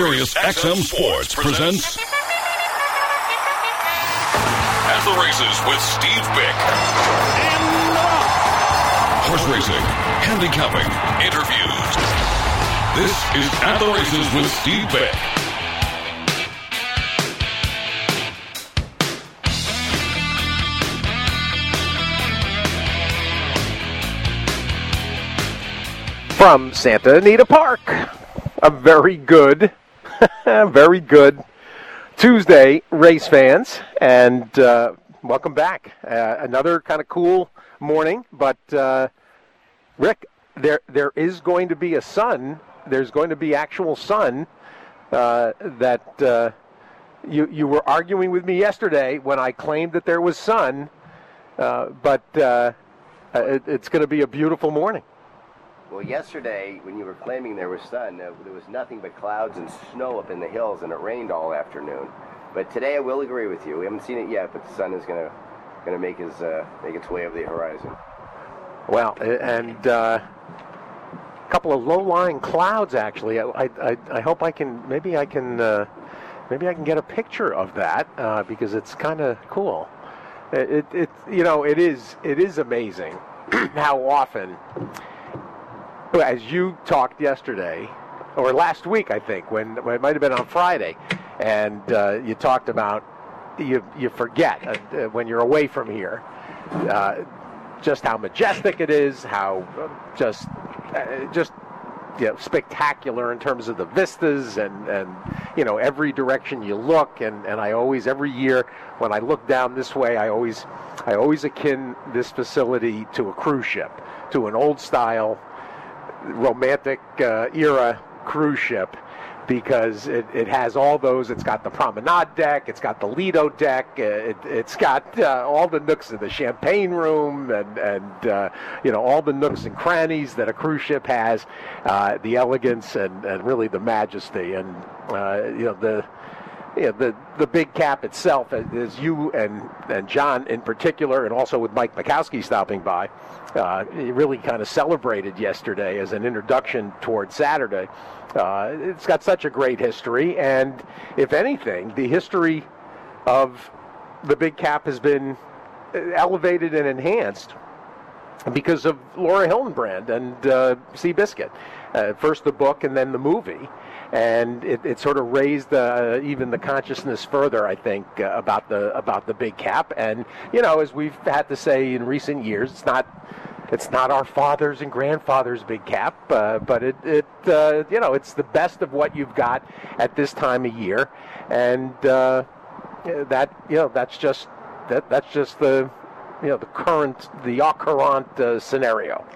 Sirius XM Sports presents At the Races with Steve Bick. Horse racing, handicapping, interviews. This is At the Races with Steve Bick. From Santa Anita Park, a very good Tuesday, race fans, and welcome back. Another kind of cool morning, but Rick, there is going to be a sun. There's going to be actual sun that you were arguing with me yesterday when I claimed that there was sun, but it's going to be a beautiful morning. Well, yesterday, when you were claiming there was sun, there was nothing but clouds and snow up in the hills, and it rained all afternoon. But today, I will agree with you. We haven't seen it yet, but the sun is going to make its way over the horizon. Well, and a couple of low-lying clouds. Actually, I hope I can maybe I can get a picture of that because it's kind of cool. It is amazing how often. As you talked yesterday, or last week, I think, when it might have been on Friday, and you talked about you forget when you're away from here just how majestic it is, how just spectacular in terms of the vistas and every direction you look, and I always every year when I look down this way, I always akin this facility to a cruise ship, to an old style romantic era cruise ship, because it has all those. It's got the promenade deck, it's got the Lido deck, it's got all the nooks of the champagne room, and all the nooks and crannies that a cruise ship has, the elegance and really the majesty, and the big cap itself, as you and John in particular, and also with Mike Mikowski stopping by, really kind of celebrated yesterday as an introduction towards Saturday. It's got such a great history, and if anything, the history of the big cap has been elevated and enhanced because of Laura Hillenbrand and Seabiscuit. First the book and then the movie. And it sort of raised even the consciousness further, I think, about the big cap. And as we've had to say in recent years, it's not our fathers and grandfathers' big cap, but it's the best of what you've got at this time of year, and that's just the au courant scenario.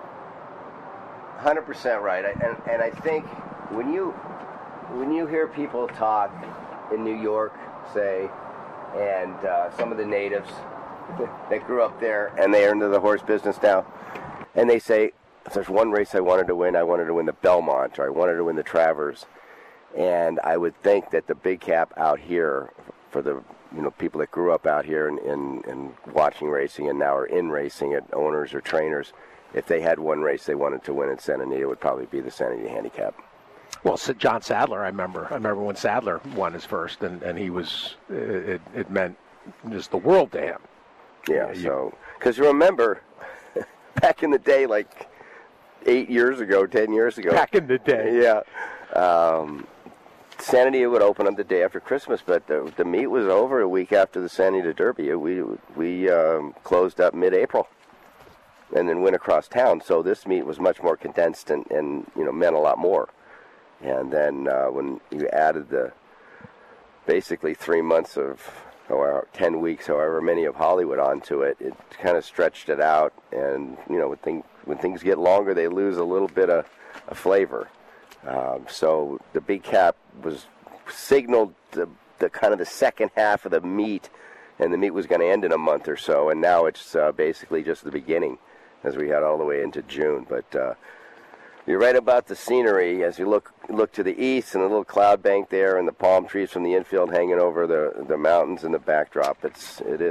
100% right, and I think when you hear people talk in New York, say, and some of the natives that grew up there and they are into the horse business now, and they say, if there's one race I wanted to win the Belmont, or I wanted to win the Travers, and I would think that the big cap out here for the people that grew up out here and watching racing and now are in racing, at owners or trainers, if they had one race they wanted to win in Santa Anita, it would probably be the Santa Anita Handicap. Well, John Sadler, I remember when Sadler won his first, and he was, it meant just the world to him. Yeah, so, because you remember, back in the day, like 10 years ago. Back in the day. Yeah. Santa Anita would open up the day after Christmas, but the meet was over a week after the Santa Anita Derby. We closed up mid-April and then went across town. So this meet was much more condensed and meant a lot more. And then when you added the basically 3 months of, or 10 weeks, however many of Hollywood onto it, it kind of stretched it out. And, when things get longer, they lose a little bit of flavor. So the big cap was signaled the kind of the second half of the meet, and the meet was going to end in a month or so. And now it's basically just the beginning as we head all the way into June. But you're right about the scenery as you look to the east and the little cloud bank there and the palm trees from the infield hanging over the mountains in the backdrop. It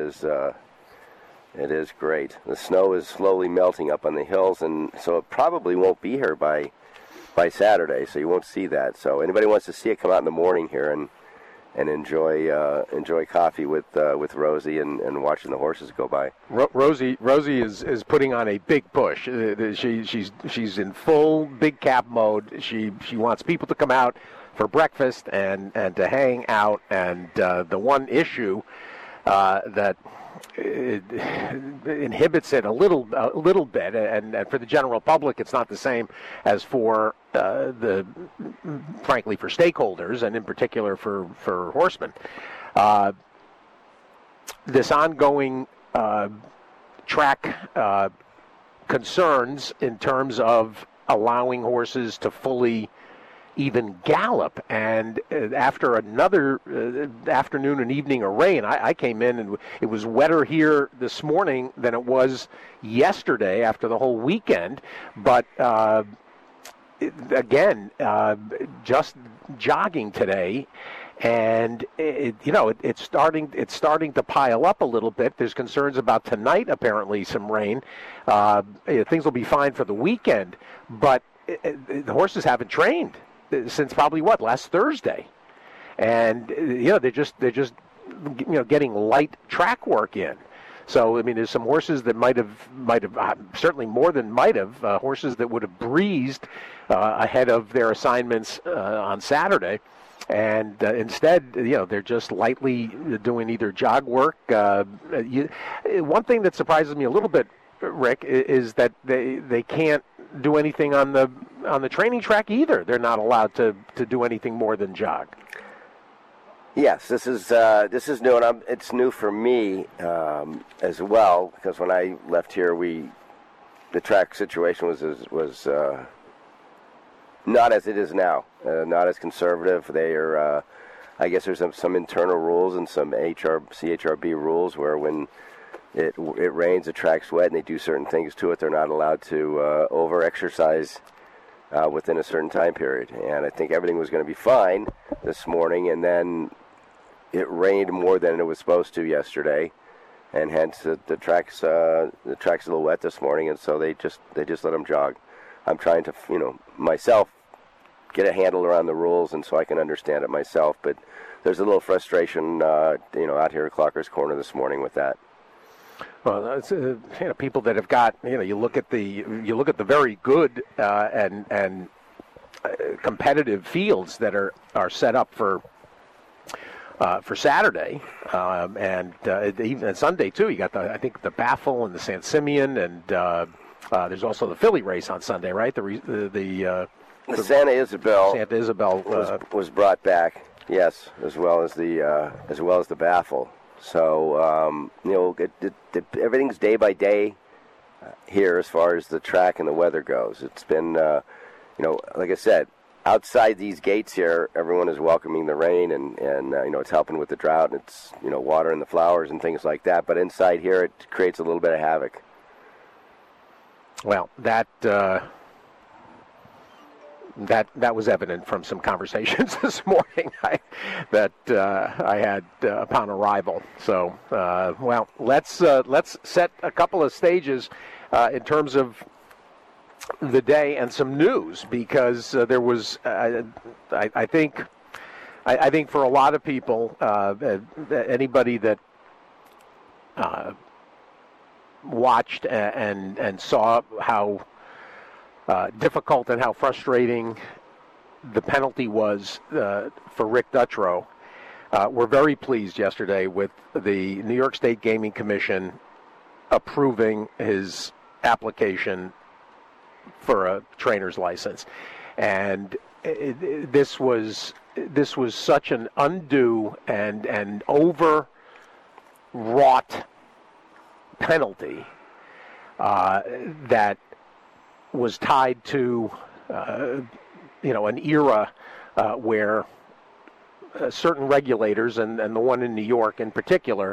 is great. The snow is slowly melting up on the hills, and so it probably won't be here by by Saturday, so you won't see that. So anybody wants to see it, come out in the morning here and enjoy coffee with Rosie and watching the horses go by. Rosie is putting on a big push. She's in full big cap mode. She wants people to come out for breakfast and to hang out. And the one issue that it inhibits it a little bit, and for the general public, it's not the same as for frankly, for stakeholders, and in particular for horsemen. This ongoing track concerns in terms of allowing horses to fully even gallop, and after another afternoon and evening of rain, I came in and it was wetter here this morning than it was yesterday after the whole weekend, but again, just jogging today, and it's starting to pile up a little bit. There's concerns about tonight, apparently some rain. Things will be fine for the weekend, but the horses haven't trained since probably last Thursday, and they're just getting light track work in. So I mean, there's some horses that might have certainly more than might have horses that would have breezed ahead of their assignments on Saturday, and instead they're just lightly doing either jog work. One thing that surprises me a little bit, Rick, is that they can't do anything on the training track either. They're not allowed to do anything more than jog. Yes, this is new, and it's new for me as well, because when I left here, the track situation was not as it is now, not as conservative. They are, I guess, there's some internal rules and some CHRB rules where when it rains, the track's wet, and they do certain things to it. They're not allowed to over-exercise within a certain time period. And I think everything was going to be fine this morning, and then it rained more than it was supposed to yesterday, and hence the track's a little wet this morning, and so they just let them jog. I'm trying to myself get a handle around the rules, and so I can understand it myself. But there's a little frustration out here at Clocker's Corner this morning with that. Well, it's, people that have got you look at the very good and competitive fields that are set up for Saturday, and even Sunday too. You got I think the Baffle and the San Simeon, and there's also the Philly race on Sunday, right? The Santa Isabel. Santa Isabel was brought back, yes, as well as the Baffle. So everything's day by day here as far as the track and the weather goes. It's been like I said, outside these gates here, everyone is welcoming the rain, and it's helping with the drought, and it's watering the flowers and things like that. But inside here, it creates a little bit of havoc. Well, that was evident from some conversations this morning that I had upon arrival. So, let's set a couple of stages in terms of the day and some news, because there was, I think for a lot of people, anybody that watched and saw how difficult and how frustrating the penalty was for Rick Dutrow, we're very pleased yesterday with the New York State Gaming Commission approving his application for a trainer's license. And this was such an undue and overwrought penalty that was tied to an era where certain regulators, and the one in New York in particular,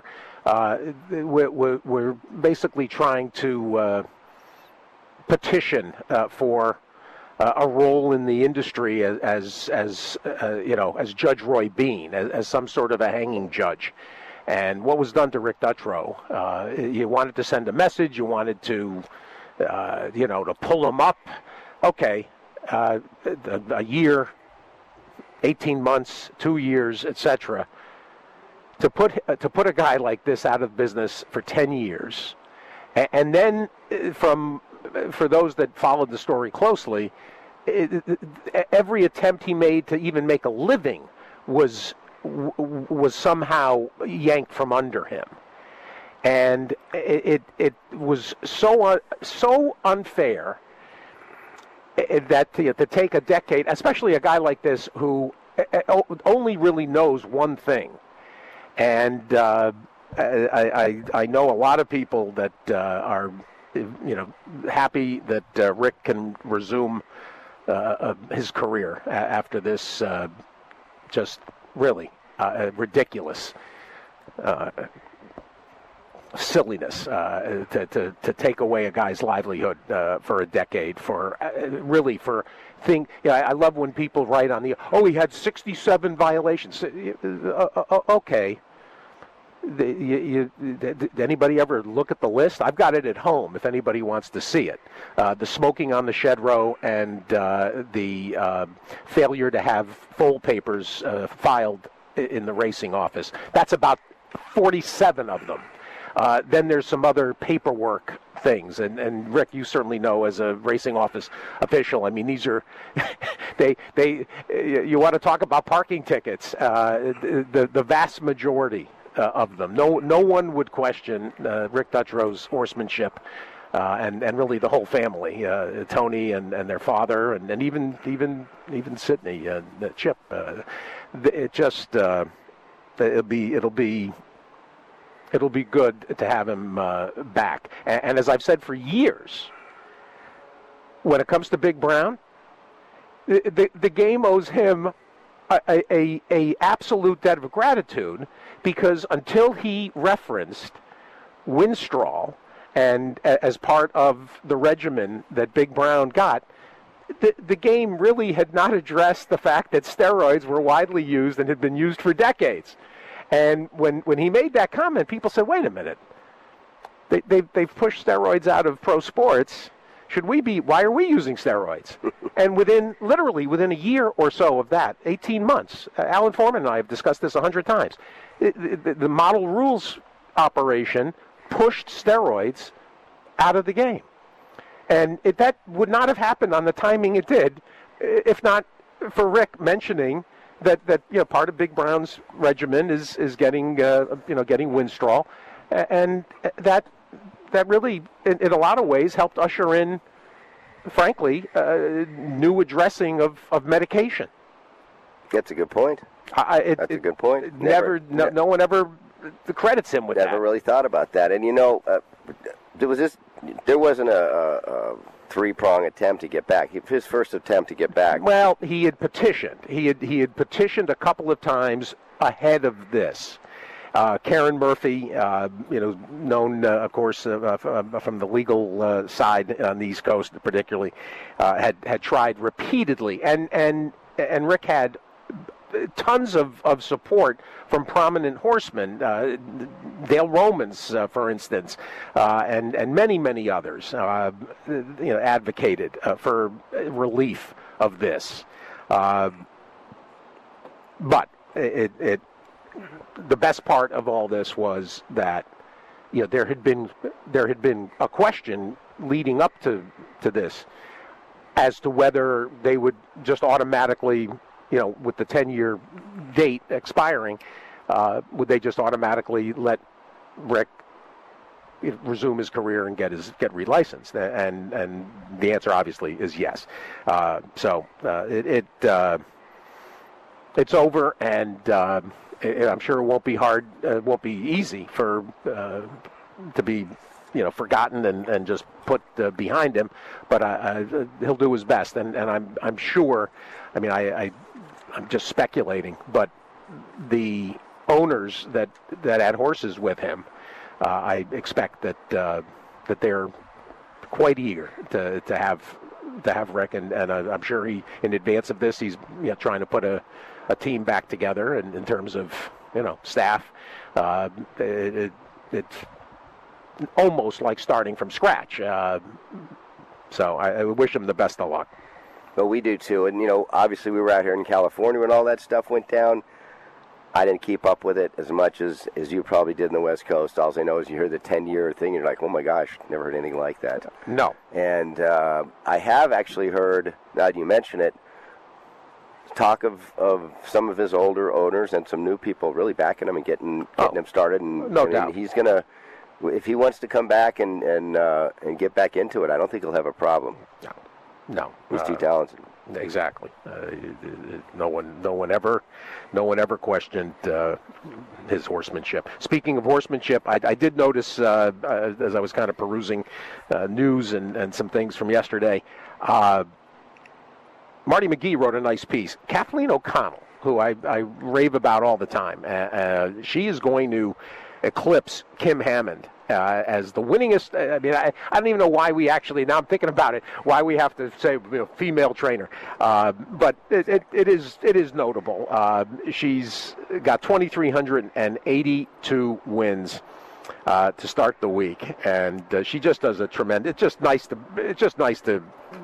were basically trying to petition for a role in the industry as Judge Roy Bean, as some sort of a hanging judge. And what was done to Rick Dutrow? You wanted to send a message. You wanted to to pull him up. Okay, a year, 18 months, 2 years, etc. To put a guy like this out of business for 10 years, and then for those that followed the story closely, every attempt he made to even make a living was somehow yanked from under him, and it was so unfair that to take a decade, especially a guy like this who only really knows one thing. And I know a lot of people that are, happy that Rick can resume his career after this just really ridiculous silliness to take away a guy's livelihood for a decade I love when people write on he had 67 violations. Okay. Did anybody ever look at the list? I've got it at home if anybody wants to see it. The smoking on the shed row and the failure to have full papers filed in the racing office. That's about 47 of them. Then there's some other paperwork things, and Rick, you certainly know as a racing office official. I mean, these are you want to talk about parking tickets? The vast majority of them. No one would question Rick Dutrow horsemanship, and really the whole family, Tony and their father, and even Sidney, Chip. It just it'll be good to have him back. And as I've said for years, when it comes to Big Brown, the game owes him a absolute debt of gratitude, because until he referenced Winstrol and as part of the regimen that Big Brown got, the game really had not addressed the fact that steroids were widely used and had been used for decades. And when he made that comment, people said, wait a minute, they've pushed steroids out of pro sports. Why are we using steroids? And within a year or so of that, 18 months, Alan Foreman and I have discussed this 100 times, the model rules operation pushed steroids out of the game. And that would not have happened on the timing it did, if not for Rick mentioning that part of Big Brown's regimen is getting Winstrol, and that really in a lot of ways helped usher in, frankly, new addressing of medication. That's a good point. That's a good point. No one ever credits him with that. Never really thought about that. And there wasn't a three-prong attempt to get back. His first attempt to get back. Well, he had petitioned. He had petitioned a couple of times ahead of this. Karen Murphy, known, of course, from the legal side on the East Coast, particularly, had tried repeatedly, and Rick had tons of support from prominent horsemen, Dale Romans, for instance, and many others, advocated for relief of this. But the best part of all this was that there had been a question leading up to this as to whether they would just automatically, with the 10-year date expiring, would they just automatically let Rick resume his career and get relicensed? And the answer obviously is yes. So it's over, and I'm sure it won't be hard. It won't be easy to be forgotten and just put behind him. But he'll do his best, and I'm sure. I mean, I'm just speculating, but the owners that had horses with him, I expect that they're quite eager to have Rick, and I'm sure he, in advance of this, he's trying to put a team back together, and in terms of staff, it's almost like starting from scratch. So I wish him the best of luck. Well, we do too. And, obviously we were out here in California when all that stuff went down. I didn't keep up with it as much as you probably did in the West Coast. All I know is you hear the 10-year thing, and you're like, oh, my gosh, never heard anything like that. No. And I have actually heard, now that you mention it, talk of some of his older owners and some new people really backing him and getting him started. And no doubt. He's going to, if he wants to come back and get back into it, I don't think he'll have a problem. No. He's too talented. Exactly. No one ever questioned his horsemanship. Speaking of horsemanship, I did notice as I was kind of perusing news and some things from yesterday. Marty McGee wrote a nice piece. Kathleen O'Connell, who I rave about all the time, she is going to eclipse Kim Hammond as the winningest. I mean, I don't even know why we actually, now I'm thinking about it, why we have to say female trainer. But it is notable. She's got 2,382 wins to start the week, and she just does a tremendous. It's just nice to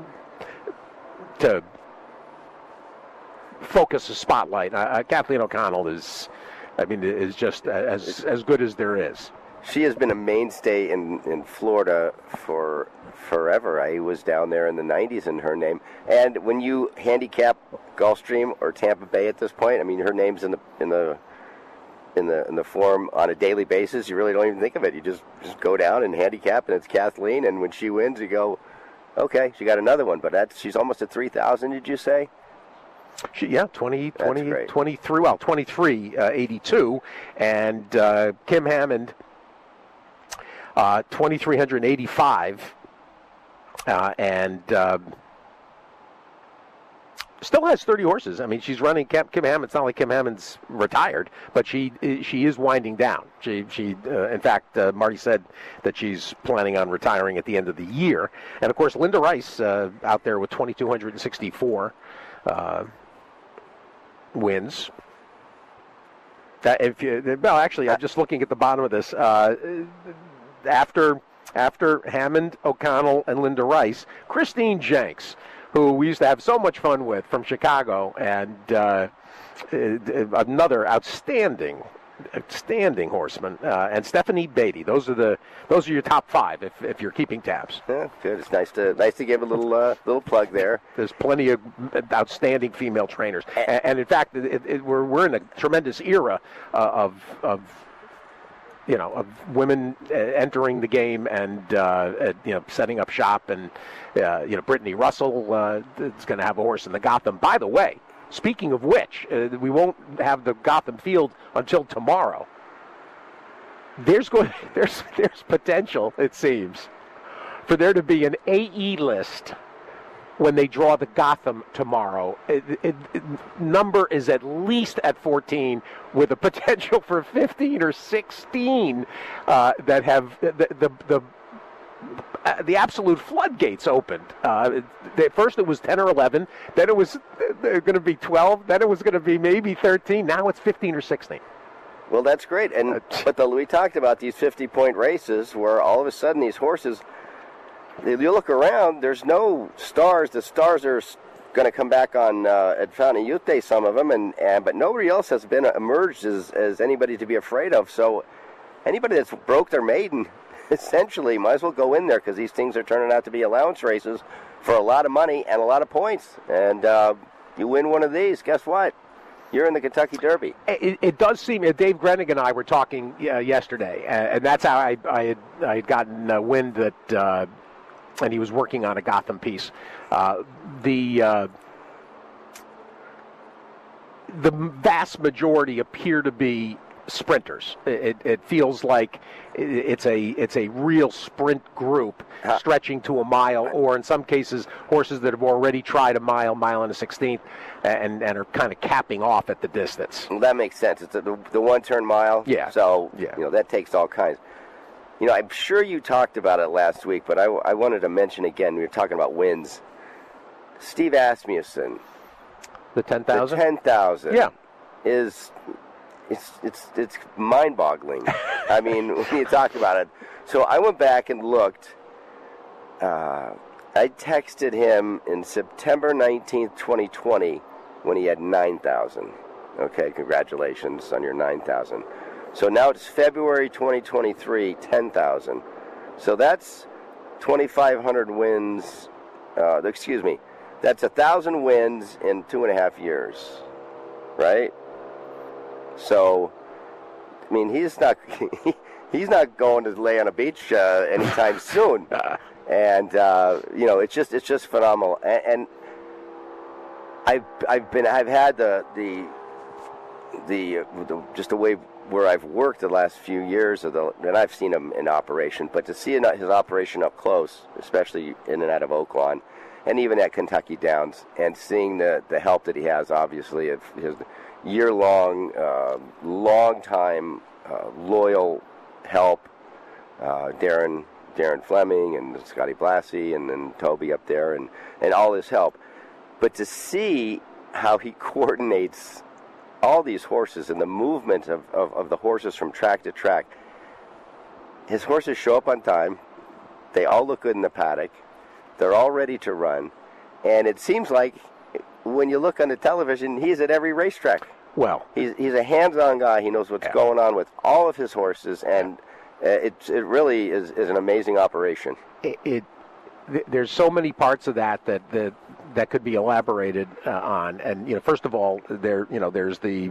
focus the spotlight. Kathleen O'Connell is just as good as there is. She has been a mainstay in Florida for forever. I was down there in the 90s in her name. And when you handicap Gulfstream or Tampa Bay at this point, I mean, her name's in the form on a daily basis. You really don't even think of it. You just go down and handicap, and it's Kathleen. And when she wins, you go, okay, she got another one. But she's almost at 3,000. Did you say? 23, 82, and Kim Hammond, 2,385, and still has 30 horses. I mean, she's running Kim Hammond. It's not like Kim Hammond's retired, but she is winding down. She in fact, Marty said that she's planning on retiring at the end of the year. And of course, Linda Rice out there with 2,264. Wins. Actually, I'm just looking at the bottom of this. After Hammond, O'Connell, and Linda Rice, Christine Jenks, who we used to have so much fun with from Chicago, and another outstanding horseman, and Stephanie Beatty. Those are your top five if you're keeping tabs. Yeah, good. It's nice to give a little plug there. There's plenty of outstanding female trainers, and in fact, we're in a tremendous era of women entering the game and setting up shop, and Brittany Russell is going to have a horse in the Gotham. By the way, speaking of which, we won't have the Gotham Field until tomorrow. There's potential, it seems, for there to be an AE list when they draw the Gotham tomorrow. Number is at least at 14, with a potential for 15 or 16 that have the absolute floodgates opened. First it was 10 or 11, then it was going to be 12, then it was going to be maybe 13, now it's 15 or 16. Well, that's great. But we talked about these 50-point races where all of a sudden these horses, you look around, there's no stars. The stars are going to come back on at Fountain Youth Day, some of them, but nobody else has been emerged as anybody to be afraid of. So anybody that's broke their maiden essentially might as well go in there, because these things are turning out to be allowance races for a lot of money and a lot of points. And you win one of these, guess what? You're in the Kentucky Derby. It does seem, Dave Grenig and I were talking yesterday, and that's how I had gotten wind that, and he was working on a Gotham piece. The vast majority appear to be sprinters. It feels like it's a real sprint group stretching to a mile, or in some cases horses that have already tried a mile and a 16th, and are kind of capping off at the distance. Well, that makes sense. It's the one-turn mile. Yeah. So that takes all kinds. I'm sure you talked about it last week, but I wanted to mention again. We were talking about wins. Steve Asmussen. The 10,000. The 10,000. Yeah. It's mind-boggling. I mean, when you talk about it. So I went back and looked. I texted him in September 19th, 2020, when he had 9,000. Okay, congratulations on your 9,000. So now it's February 2023, 10,000. So that's 2,500 wins. That's 1,000 wins in 2.5 years, right? So, I mean, he's not going to lay on a beach anytime soon. And it's just phenomenal. And I've had the just the way where I've worked the last few years and I've seen him in operation, but to see his operation up close, especially in and out of Oaklawn, and even at Kentucky Downs, and seeing the help that he has, obviously, of his year-long, long-time, loyal help, Darren Fleming and Scotty Blassie and then Toby up there and all his help. But to see how he coordinates all these horses and the movement of the horses from track to track, his horses show up on time. They all look good in the paddock. They're all ready to run. And it seems like when you look on the television, he's at every racetrack. Well, he's a hands-on guy. He knows what's going on with all of his horses, and it really is an amazing operation. There's so many parts of that could be elaborated on, and first of all, there's the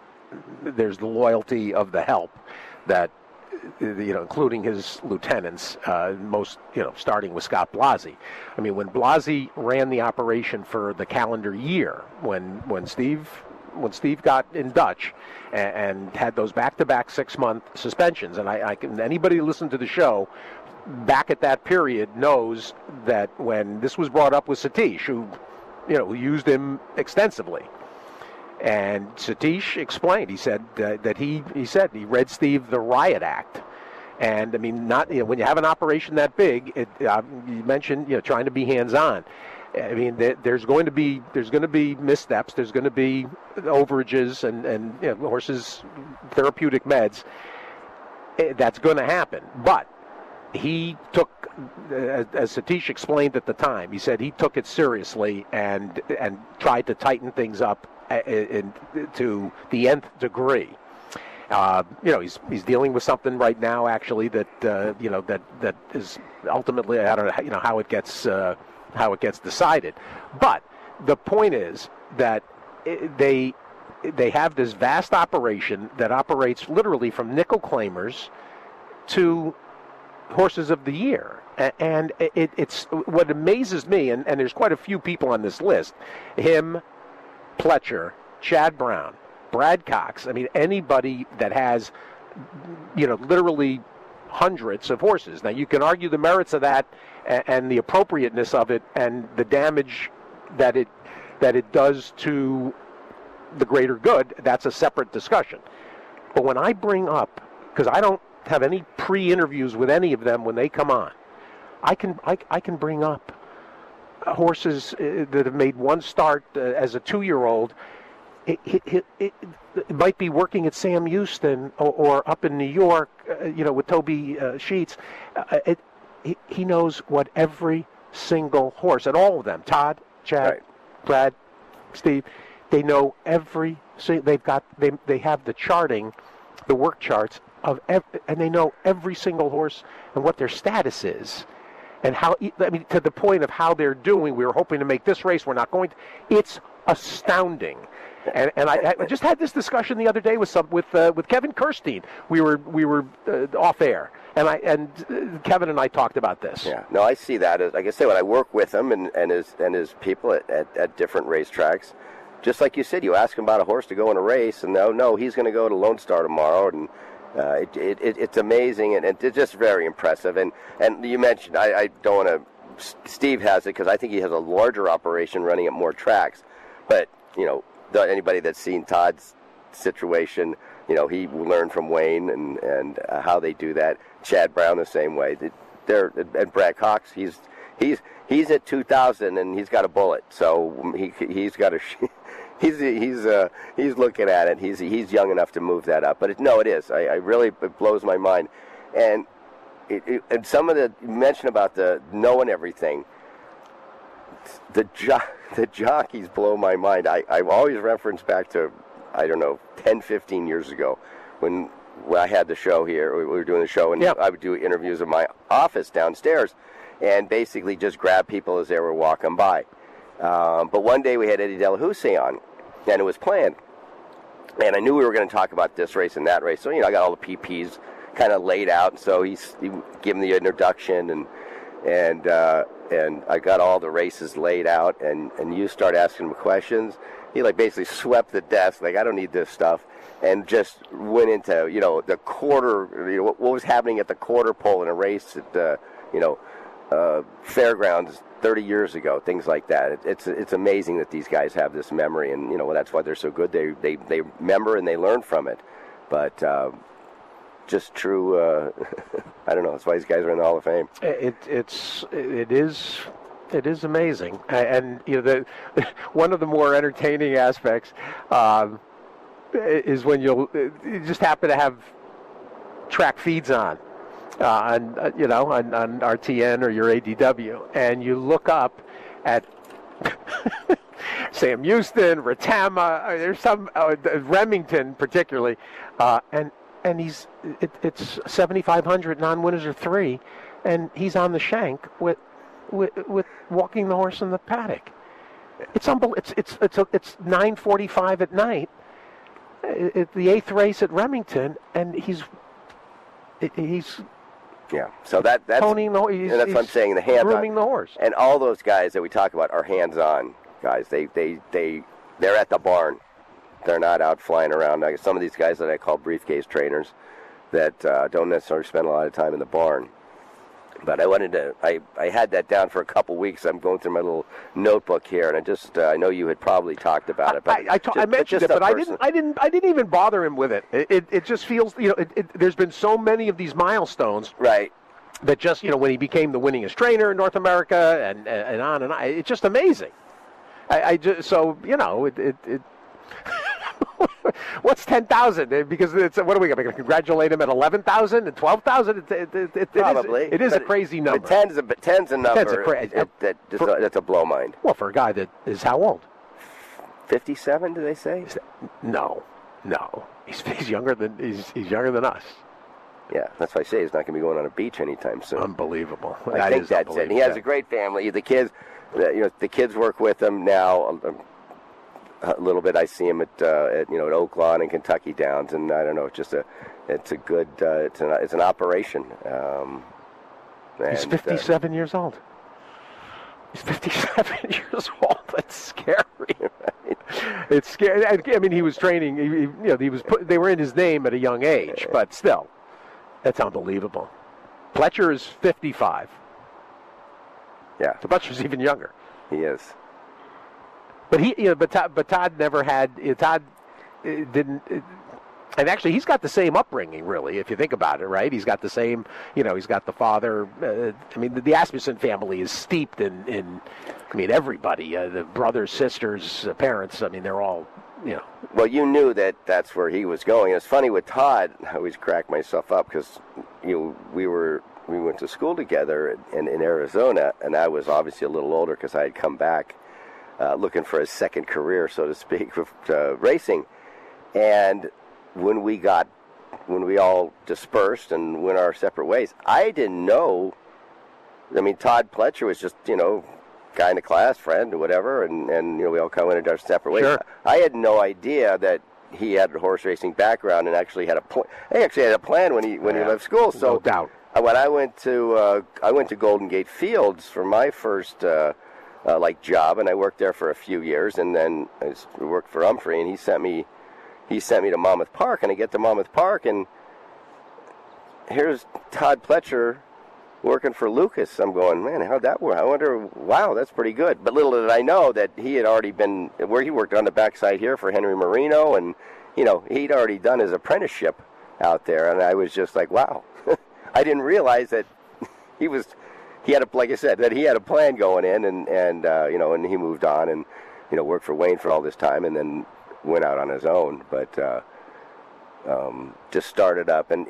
loyalty of the help that including his lieutenants, starting with Scott Blassie. I mean, when Blassie ran the operation for the calendar year, when Steve got in Dutch and had those back-to-back 6-month suspensions, and anybody who listened to the show back at that period knows that when this was brought up with Satish, who used him extensively, and Satish explained, he said that he read Steve the Riot Act. And I mean, not when you have an operation that big, you mentioned trying to be hands-on. I mean, there's going to be missteps. There's going to be overages and horses' therapeutic meds. That's going to happen. But he took, as Satish explained at the time, he said he took it seriously and tried to tighten things up to the nth degree. He's dealing with something right now, actually, that that is ultimately, I don't know how it gets decided. But the point is that they have this vast operation that operates literally from nickel claimers to horses of the year. And it's what amazes me, and there's quite a few people on this list, him, Pletcher, Chad Brown, Brad Cox. I mean, anybody that has, literally hundreds of horses. Now, you can argue the merits of that and the appropriateness of it and the damage that it does to the greater good. That's a separate discussion. But when I bring up, because I don't have any pre-interviews with any of them when they come on, I can bring up horses that have made one start as a 2-year-old. It might be working at Sam Houston or up in New York, with Toby Sheets. He knows what every single horse, and all of them, Todd, Chad, right, Brad, Steve, they know every. They have the charting, the work charts of and they know every single horse and what their status is. And how, to the point of how they're doing. We were hoping to make this race. We're not going to. It's astounding. And I just had this discussion the other day with Kevin Kirstein. We were off air, and Kevin and I talked about this. Yeah, no, I see that. Like I say, when I work with him and his people at different racetracks, just like you said, you ask him about a horse to go in a race, and no, he's going to go to Lone Star tomorrow, and it's amazing, and it's just very impressive. And you mentioned, I don't want to. Steve has it because I think he has a larger operation running at more tracks, but anybody that's seen Todd's situation, he learned from Wayne and how they do that. Chad Brown the same way. And Brad Cox, he's at 2,000 and he's got a bullet, so he's got a. He's looking at it. He's young enough to move that up. But it is. It blows my mind. And and some of the you mentioned about the knowing everything. the jockeys blow my mind. I've always referenced back to, I don't know, 10, 15 years ago when I had the show here. We were doing the show, and I would do interviews in my office downstairs and basically just grab people as they were walking by. But one day we had Eddie Delahousie on, and it was planned. And I knew we were going to talk about this race and that race. So, I got all the PPs kind of laid out. And so he gave him the introduction, and I got all the races laid out. And you start asking him questions. He, basically swept the desk. I don't need this stuff. And just went into, the quarter, what was happening at the quarter pole in a race at, fairgrounds 30 years ago, things like that. It's amazing that these guys have this memory, and that's why they're so good. They remember and they learn from it. But just true. I don't know. That's why these guys are in the Hall of Fame. It is amazing, and one of the more entertaining aspects is when you just happen to have track feeds on RTN or your ADW, and you look up at Sam Houston, Retama, there's some Remington particularly, and it's 7,500 non-winners or 3, and he's on the shank with walking the horse in the paddock. It's unbelievable. It's 9:45 at night, the 8th race at Remington, and he's yeah. So that's toning the horse. That's what I'm saying. The hands grooming the horse, and all those guys that we talk about are hands-on guys. They're at the barn. They're not out flying around. Some of these guys that I call briefcase trainers that don't necessarily spend a lot of time in the barn. But I had that down for a couple weeks. I'm going through my little notebook here, and I know you had probably talked about it. But I mentioned it, but I didn't even bother him with it. It just feels, there's been so many of these milestones, right? That just, when he became the winningest trainer in North America, and on and on, it's just amazing. What's 10,000? Because what are we going to congratulate him at 11,000 and 12,000? Probably. It is a crazy number. But 10's a number. That's a blow mind. Well, for a guy that is how old? 57? Do they say? No. He's younger than he's younger than us. Yeah, that's why I say he's not going to be going on a beach anytime soon. Unbelievable. I think that's it. He has a great family. The kids, the kids work with him now. A little bit. I see him at Oak Lawn and Kentucky Downs, and I don't know. It's a good. It's an operation. He's 57 years old. He's 57 years old. That's scary. Right? It's scary. I mean, he was training. They were in his name at a young age, but still, that's unbelievable. Pletcher is 55. Yeah, so Pletcher's even younger. He is. But but Todd never had. Todd didn't. And actually, he's got the same upbringing, really, if you think about it, right? He's got the same. He's got the father. The Asmussen family is steeped in everybody. The brothers, sisters, parents. They're all. Well, you knew that's where he was going. It's funny with Todd. I always crack myself up because we went to school together in Arizona, and I was obviously a little older because I had come back. Looking for a second career, so to speak, with racing. And when we all dispersed and went our separate ways, I didn't know. Todd Pletcher was just, guy in the class, friend or whatever, and we all kind of went our separate ways. Sure. I had no idea that he had a horse racing background and actually had a plan. He actually had a plan when he left school. So no doubt. When I went to Golden Gate Fields for my first. Job, and I worked there for a few years, and then I worked for Humphrey, and he sent me to Monmouth Park, and I get to Monmouth Park, and here's Todd Pletcher working for Lucas. I'm going, man, how'd that work? I wonder, wow, that's pretty good. But little did I know that he had already been where he worked on the backside here for Henry Marino, and he'd already done his apprenticeship out there, and I was just like, wow. I didn't realize that he had like I said, that he had a plan going in, and he moved on and, worked for Wayne for all this time, and then went out on his own. But just started up, and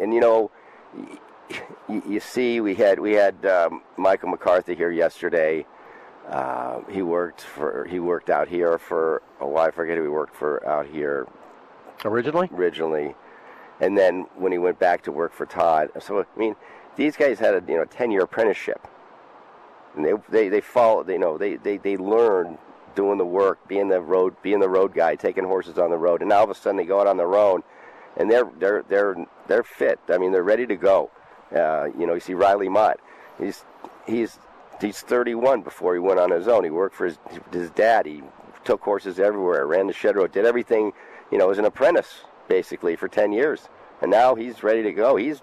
you see, we had Michael McCarthy here yesterday, He worked out here for a while. I forget who he worked for out here originally, and then when he went back to work for Todd. So I mean, these guys had a 10-year apprenticeship, and they followed. They learned doing the work, being the road guy, taking horses on the road, and now all of a sudden they go out on their own, and they're fit. I mean, they're ready to go. You see Riley Mott. He's 31 before he went on his own. He worked for his dad. He took horses everywhere, ran the shed road, did everything, as an apprentice, basically, for 10 years. And now he's ready to go. He's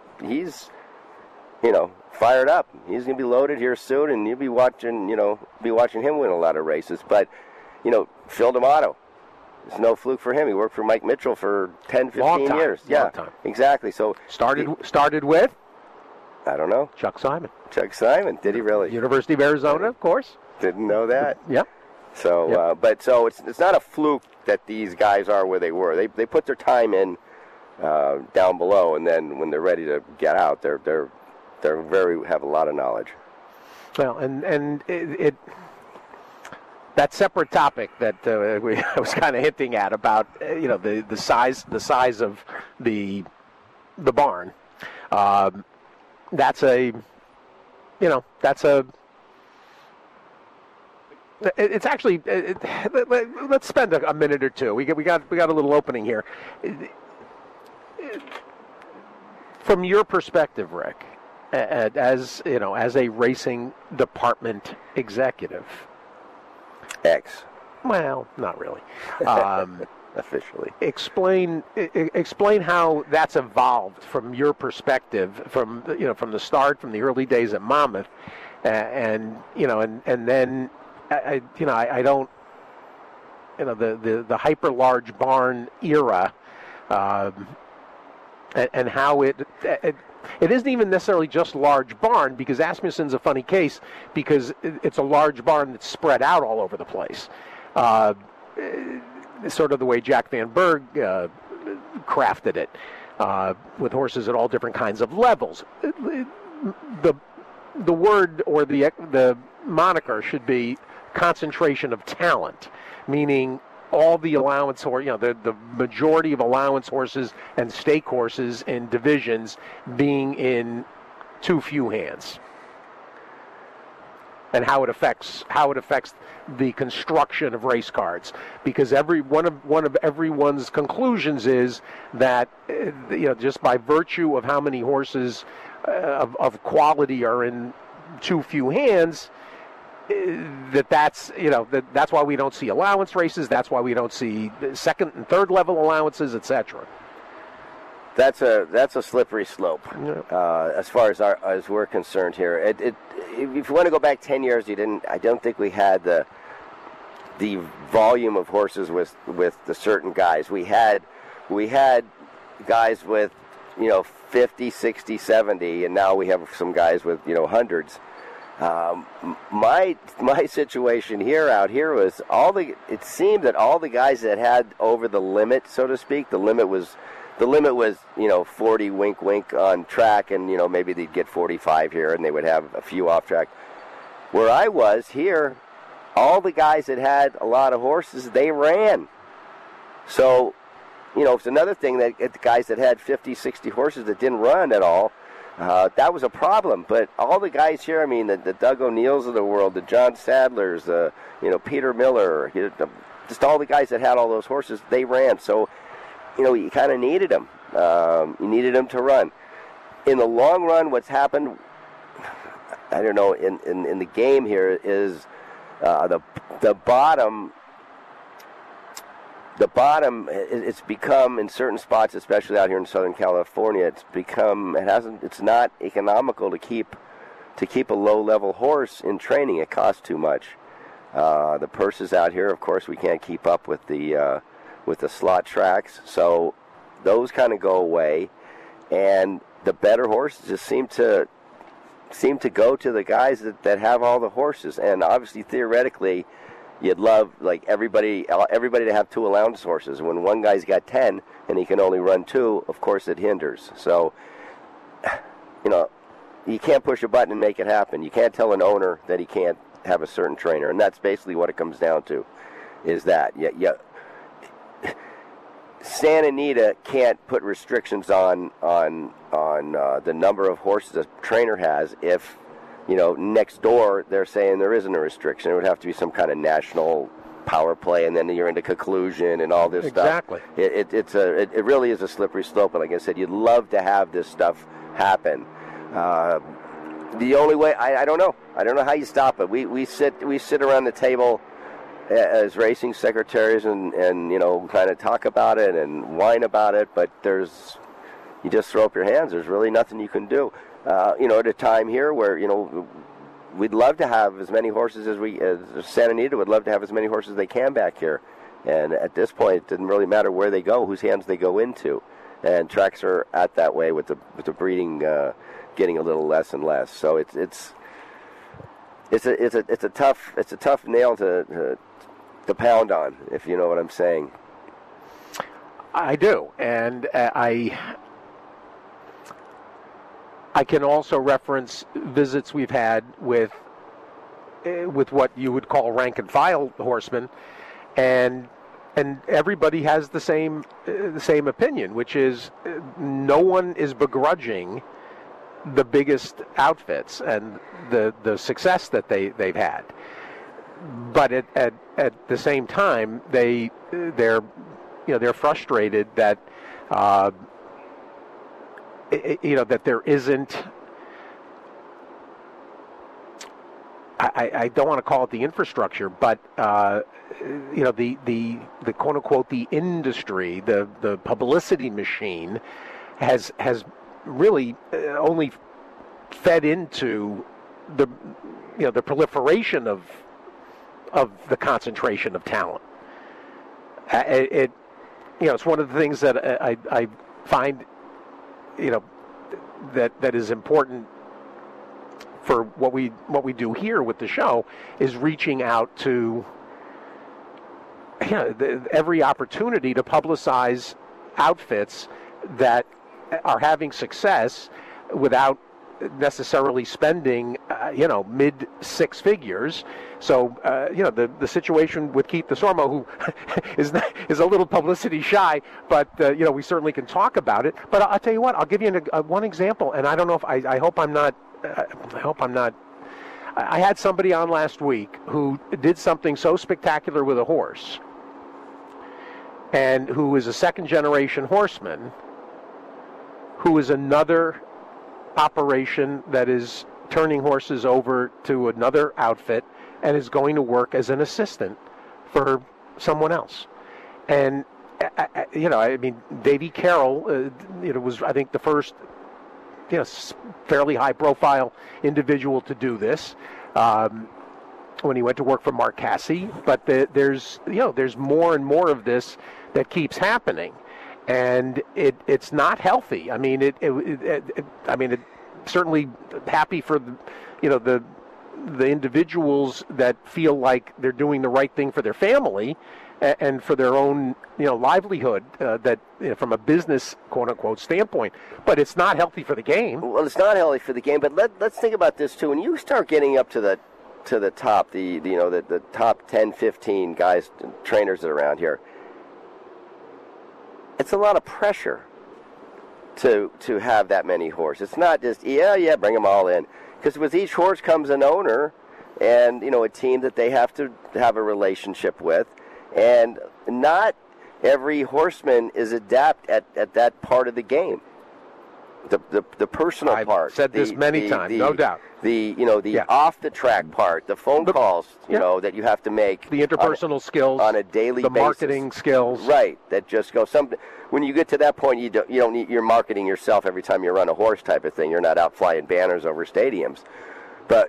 fired up. He's going to be loaded here soon, and you'll be watching him win a lot of races. But, Phil D'Amato, it's no fluke for him. He worked for Mike Mitchell for 10, 15 years. Yeah, long time. Exactly. So started with? I don't know. Chuck Simon. Chuck Simon, did he really? University of Arizona, of course. Didn't know that. Yeah. So, it's not a fluke that these guys are where they were. They put their time in down below, and then when they're ready to get out, they're have a lot of knowledge. Well, and it that separate topic that I was kind of hinting at about the size of the barn. It's actually. Let's spend a minute or two. We got a little opening here. From your perspective, Rick, as a racing department executive. Well, not really. Officially. Explain how that's evolved from your perspective, from the start, from the early days at Monmouth, and then I don't, the hyper large barn era, and how it isn't even necessarily just large barn, because Asmussen's a funny case because it's a large barn that's spread out all over the place. Sort of the way Jack Van Berg crafted it, with horses at all different kinds of levels. The word or the moniker should be concentration of talent, meaning all the allowance the majority of allowance horses and stake horses in divisions being in too few hands, and how it affects the construction of race cards, because one of everyone's conclusions is that just by virtue of how many horses of quality are in too few hands, that's why we don't see allowance races. That's why we don't see second and third level allowances, etc. That's a slippery slope, as far as we're concerned here. If you want to go back 10 years, I don't think we had the volume of horses with the certain guys. We had guys with 50, 60, 70, and now we have some guys with hundreds. My situation out here was it seemed that all the guys that had over the limit, so to speak, the limit was 40 wink on track, and maybe they'd get 45 here, and they would have a few off track. Where I was here, all the guys that had a lot of horses, they ran. So, it's another thing that the guys that had 50, 60 horses that didn't run at all, that was a problem. But all the guys here, the Doug O'Neills of the world, the John Sadlers, Peter Miller, just all the guys that had all those horses, they ran. So, you kind of needed them. You needed them to run. In the long run, what's happened, I don't know, in the game here is the bottom. The bottom, it's become, in certain spots, especially out here in Southern California, it's not economical to keep a low-level horse in training. It costs too much. The purses out here, of course, we can't keep up with the slot tracks, so those kind of go away, and the better horses just seem to go to the guys that have all the horses. And obviously, theoretically, you'd love everybody to have 2 allowance horses. When one guy's got 10 and he can only run 2, of course it hinders. So, you can't push a button and make it happen. You can't tell an owner that he can't have a certain trainer, and that's basically what it comes down to. Is that Santa Anita can't put restrictions on the number of horses a trainer has if, next door they're saying there isn't a restriction. It would have to be some kind of national power play, and then you're into conclusion and all this stuff. Exactly. It really is a slippery slope, and like I said, you'd love to have this stuff happen. The only way, I don't know. I don't know how you stop it. We sit around the table as racing secretaries and kind of talk about it and whine about it, but you just throw up your hands. There's really nothing you can do. At a time here where, we'd love to have as many horses as Santa Anita would love to have as many horses as they can back here. And at this point, it didn't really matter where they go, whose hands they go into. And tracks are at that way with the breeding getting a little less and less. So it's a tough nail to pound on, if you know what I'm saying. I do, and I can also reference visits we've had with what you would call rank and file horsemen, and everybody has the same opinion, which is no one is begrudging the biggest outfits and the success that they've had. But at the same time, they're frustrated that that there isn't. I don't want to call it the infrastructure, but the quote unquote the industry, the publicity machine, has really only fed into the proliferation of the concentration of talent. It's one of the things that I find, that is important for what we do here with the show, is reaching out to every opportunity to publicize outfits that are having success without necessarily spending mid six figures. So the situation with Keith Desormeaux, who is a little publicity shy, but we certainly can talk about it. But I'll tell you what, I'll give you one example, and I don't know if I hope I'm not. I had somebody on last week who did something so spectacular with a horse, and who is a second-generation horseman, who is another operation that is turning horses over to another outfit and is going to work as an assistant for someone else. And, Davy Carroll, was, I think, the first fairly high-profile individual to do this when he went to work for Mark Casse. But there's more and more of this that keeps happening, and it's not healthy. I mean, it certainly happy for the individuals that feel like they're doing the right thing for their family and for their own livelihood, that from a business quote unquote standpoint, but it's not healthy for the game. Well, it's not healthy for the game, but let's think about this too. When you start getting up to the top, the top 10, 15 guys, trainers that are around here, it's a lot of pressure to have that many horses. It's not just bring them all in, because with each horse comes an owner and a team that they have to have a relationship with. And not every horseman is adept at that part of the game. The personal part. I've said this many times, no doubt. The off the track part, the phone calls, that you have to make. The interpersonal skills on a daily basis. The marketing skills. Right. That just go when you get to that point, you don't need, you're marketing yourself every time you run a horse type of thing. You're not out flying banners over stadiums. But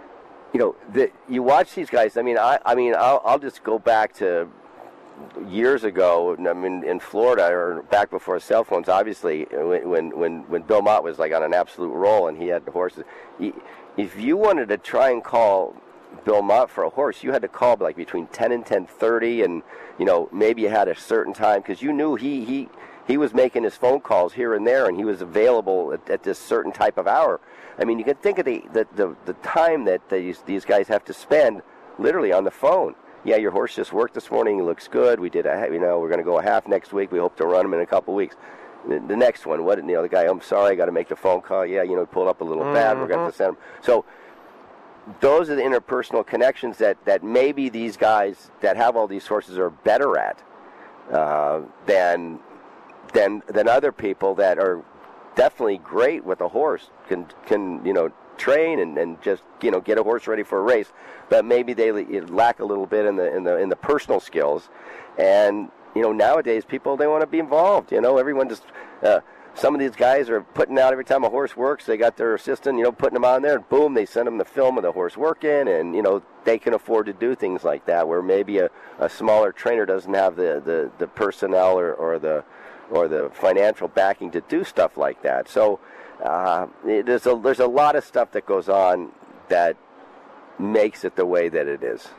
you watch these guys. I'll just go back to years ago. In Florida, or back before cell phones, obviously, when Bill Mott was like on an absolute roll and he had the horses. If you wanted to try and call Bill Mott for a horse, you had to call between 10 and 10:30, and maybe you had a certain time, because you knew he he was making his phone calls here and there, and he was available at this certain type of hour. I mean, you can think of the time that these guys have to spend literally on the phone. Yeah, your horse just worked this morning. He looks good. We did we're going to go a half next week. We hope to run him in a couple weeks. The next one, the guy, I'm sorry, I got to make the phone call. Yeah, he pulled up a little bad. We're going to send him. So those are the interpersonal connections that maybe these guys that have all these horses are better at than other people that are definitely great with a horse, can train and just get a horse ready for a race, but maybe they lack a little bit in the personal skills. And nowadays people, they want to be involved. Everyone just some of these guys are putting out every time a horse works. They got their assistant, putting them on there, and boom, they send them the film of the horse working, and they can afford to do things like that. Where maybe a smaller trainer doesn't have the personnel or the financial backing to do stuff like that. So there's a lot of stuff that goes on that makes it the way that it is.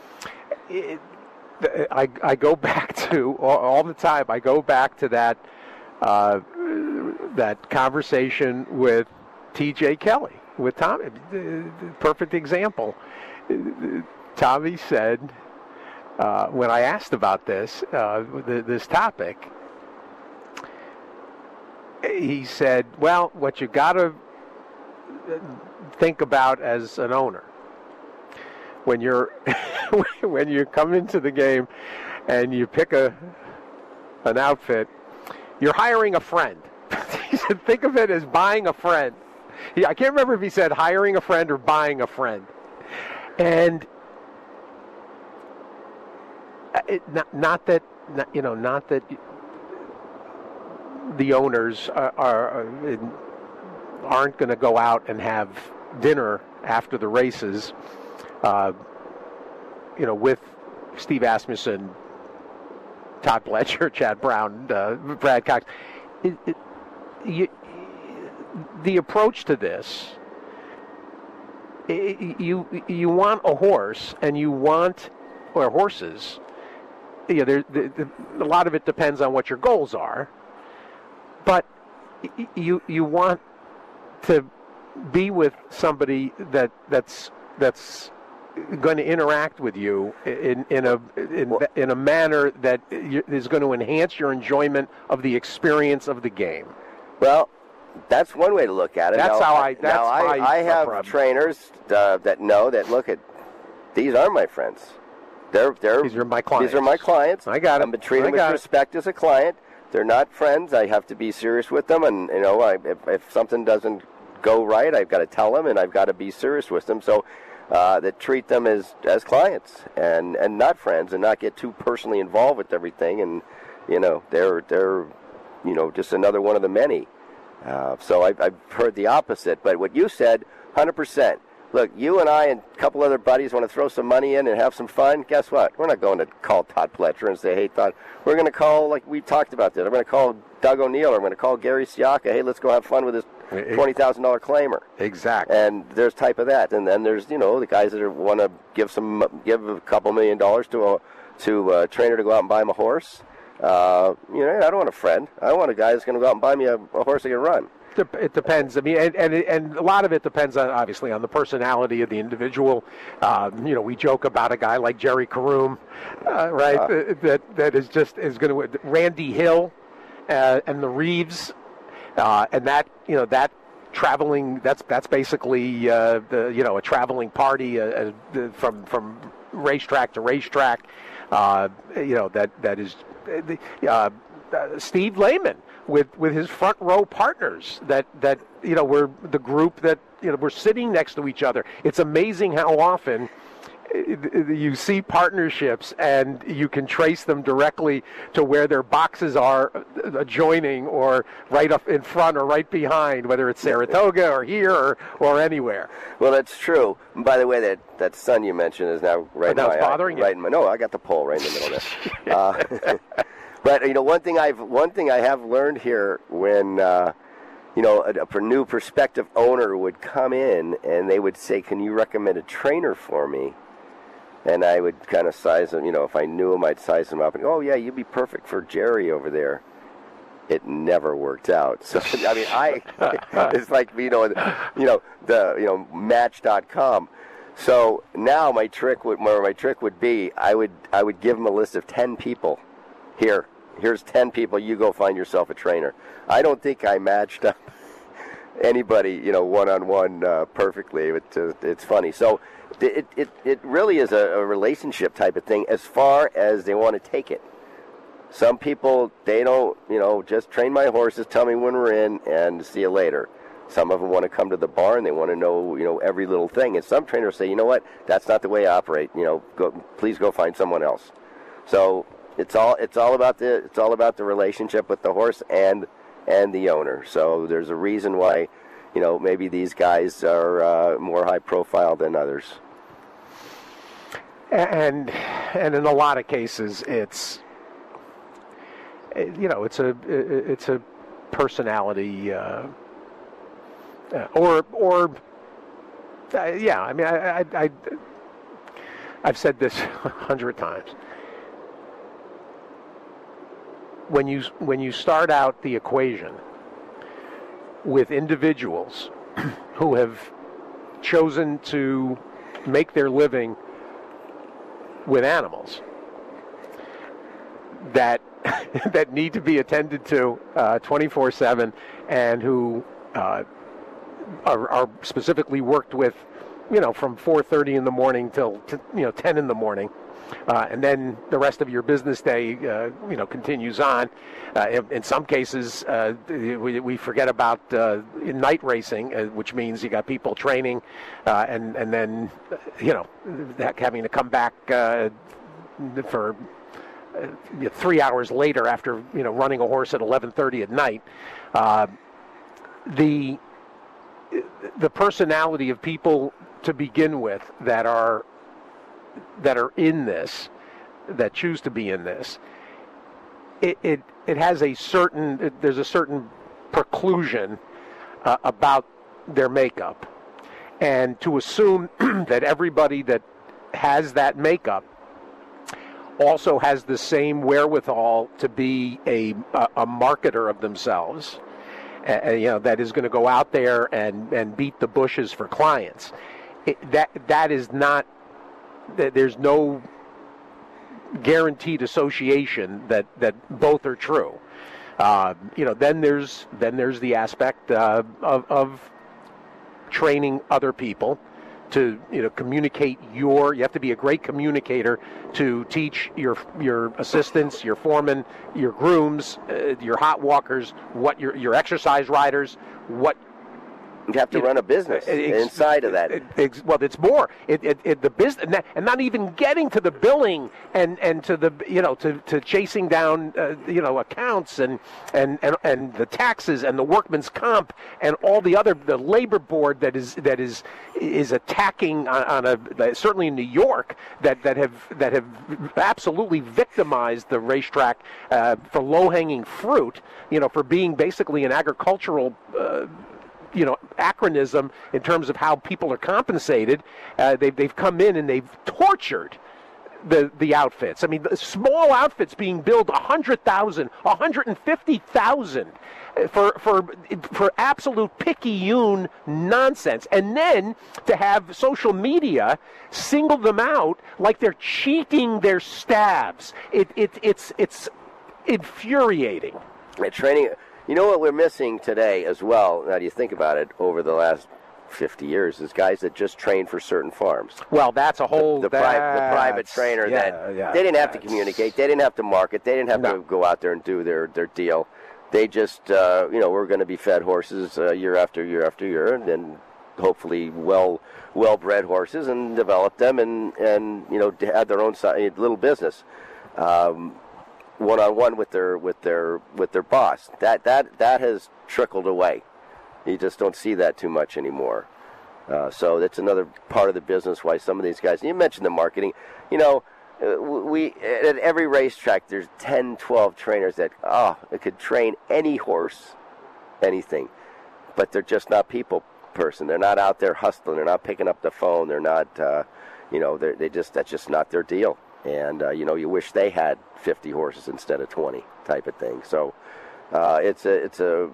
I go back to all the time. I go back to that conversation with T.J. Kelly, with Tommy. Perfect example. Tommy said, when I asked about this topic, he said, well, what you got to think about as an owner, when you come into the game and you pick an outfit, you're hiring a friend. He said, think of it as buying a friend. I can't remember if he said hiring a friend or buying a friend. And not that the owners aren't going to go out and have dinner after the races, with Steve Asmussen, Todd Pletcher, Chad Brown, Brad Cox. The approach to this, you want a horse, and you want, or horses. A lot of it depends on what your goals are, but you want to be with somebody that's going to interact with you in a manner that is going to enhance your enjoyment of the experience of the game. Well, that's one way to look at it. I have problem. Trainers that know that, look, these are my friends. These are my clients. These are my clients. I got it. I'm going to treat them with respect as a client. They're not friends. I have to be serious with them, and if something doesn't go right, I've got to tell them, and I've got to be serious with them. So that treat them as clients and not friends, and not get too personally involved with everything. And they're just another one of the many. So I've heard the opposite. But what you said, 100%. Look, you and I and a couple other buddies want to throw some money in and have some fun. Guess what? We're not going to call Todd Pletcher and say, hey, Todd. We're going to call, like we talked about this, I'm going to call Doug O'Neill, or I'm going to call Gary Siaka. Hey, let's go have fun with this $20,000 claimer. Exactly. And there's type of that. And then there's, the guys that want to give a couple $1 million to a trainer to go out and buy him a horse. I don't want a friend. I want a guy that's going to go out and buy me a horse I can run. It depends. I mean, and a lot of it depends on, obviously, on the personality of the individual. We joke about a guy like Jerry Karoom, right? That is going to Randy Hill and the Reeves, and that traveling. That's basically a traveling party from racetrack to racetrack. That is Steve Lehman with his front row partners that we're the group that we're sitting next to each other. It's amazing how often you see partnerships and you can trace them directly to where their boxes are adjoining or right up in front or right behind, whether it's Saratoga or here or anywhere. Well, that's true. And by the way, that sun you mentioned is now right in my eye. Bothering you? No, I got the pole right in the middle of this. But one thing I have learned here when a new prospective owner would come in and they would say, "Can you recommend a trainer for me?" And I would kind of size them. If I knew him, I'd size him up and go, "Oh yeah, you'd be perfect for Jerry over there." it never worked out. So I mean, it's like Match.com. So now my trick would be I would give them a list of 10 people. Here's 10 people. You go find yourself a trainer. I don't think I matched up anybody one-on-one perfectly. It's funny. So it really is a relationship type of thing as far as they want to take it. Some people, they don't, just train my horses, tell me when we're in, and see you later. Some of them want to come to the barn, they want to know, every little thing. And some trainers say, you know what, that's not the way I operate. Please go find someone else. So it's all about the relationship with the horse and the owner. So there's a reason why, maybe these guys are more high profile than others. And in a lot of cases, it's a personality, I mean, I've said this 100 times. When you start out the equation with individuals who have chosen to make their living with animals that need to be attended to 24/7 and who are specifically worked with, from 4:30 in the morning till 10 in the morning, and then the rest of your business day continues on. In some cases, we forget about night racing, which means you got people training, and then having to come back for 3 hours later after running a horse at 11:30 at night. The personality of people to begin with that are in this, that choose to be in this, it has there's a certain preclusion about their makeup, and to assume that everybody that has that makeup also has the same wherewithal to be a marketer of themselves, that is going to go out there and beat the bushes for clients. That is not. There's no guaranteed association that both are true. Then there's the aspect of training other people to communicate you have to be a great communicator to teach your assistants, your foremen, your grooms, your hot walkers, what your exercise riders, what you have to run a business inside of that. Well, it's more the business, and not even getting to the billing and to the to chasing down accounts and the taxes and the workman's comp and all the labor board that is attacking on certainly in New York that have absolutely victimized the racetrack for low-hanging fruit, for being basically an agricultural acronym in terms of how people are compensated. They've come in and they've tortured the outfits. I mean, the small outfits being billed $100,000, $150,000 for absolute picayune nonsense, and then to have social media single them out like they're cheating their staffs. It's infuriating. Training. You know what we're missing today as well, now do you think about it, over the last 50 years, is guys that just train for certain farms. Well, that's a whole... The private trainer they didn't have to communicate, they didn't have to market, they didn't have to go out there and do their deal. They just, we're going to be fed horses year after year after year, and then hopefully well-bred horses, and develop them and have their own little business. One-on-one with their boss. That has trickled away. You just don't see that too much anymore. So that's another part of the business why some of these guys, you mentioned the marketing, we at every racetrack there's 10, 12 trainers that could train any horse, anything, but they're just not people person. They're not out there hustling. They're not picking up the phone. They're not, that's just not their deal. And, you wish they had 50 horses instead of 20 type of thing. So It's a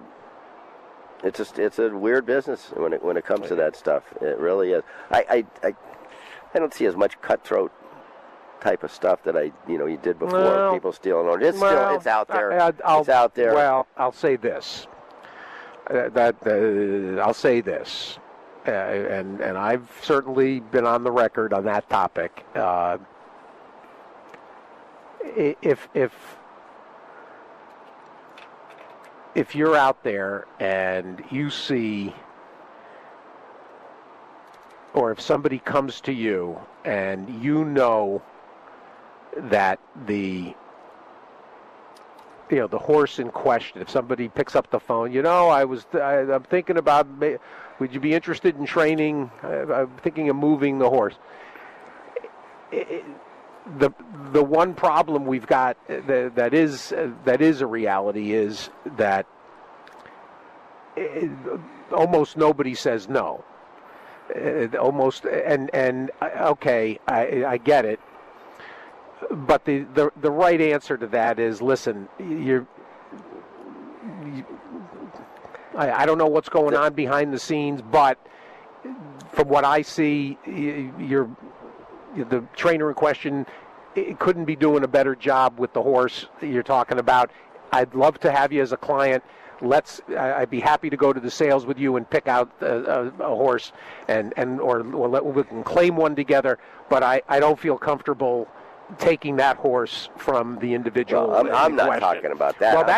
weird business when it comes to that stuff. It really is. I don't see as much cutthroat type of stuff that you did before. Well, people stealing orders. It's out there. It's out there. Well, I'll say this. I'll say this, and I've certainly been on the record on that topic. If you're out there and you see, or if somebody comes to you and you know that the horse in question, if somebody picks up the phone, I'm thinking about, would you be interested in training? I'm thinking of moving the horse. The one problem we've got that is a reality is that almost nobody says no. Okay, I get it. But the right answer to that is, listen, I don't know what's going on behind the scenes, but from what I see, the trainer in question couldn't be doing a better job with the horse you're talking about. I'd love to have you as a client. I'd be happy to go to the sales with you and pick out a horse or we can claim one together. But I don't feel comfortable taking that horse from the individual. Well, I'm not talking about that. Well,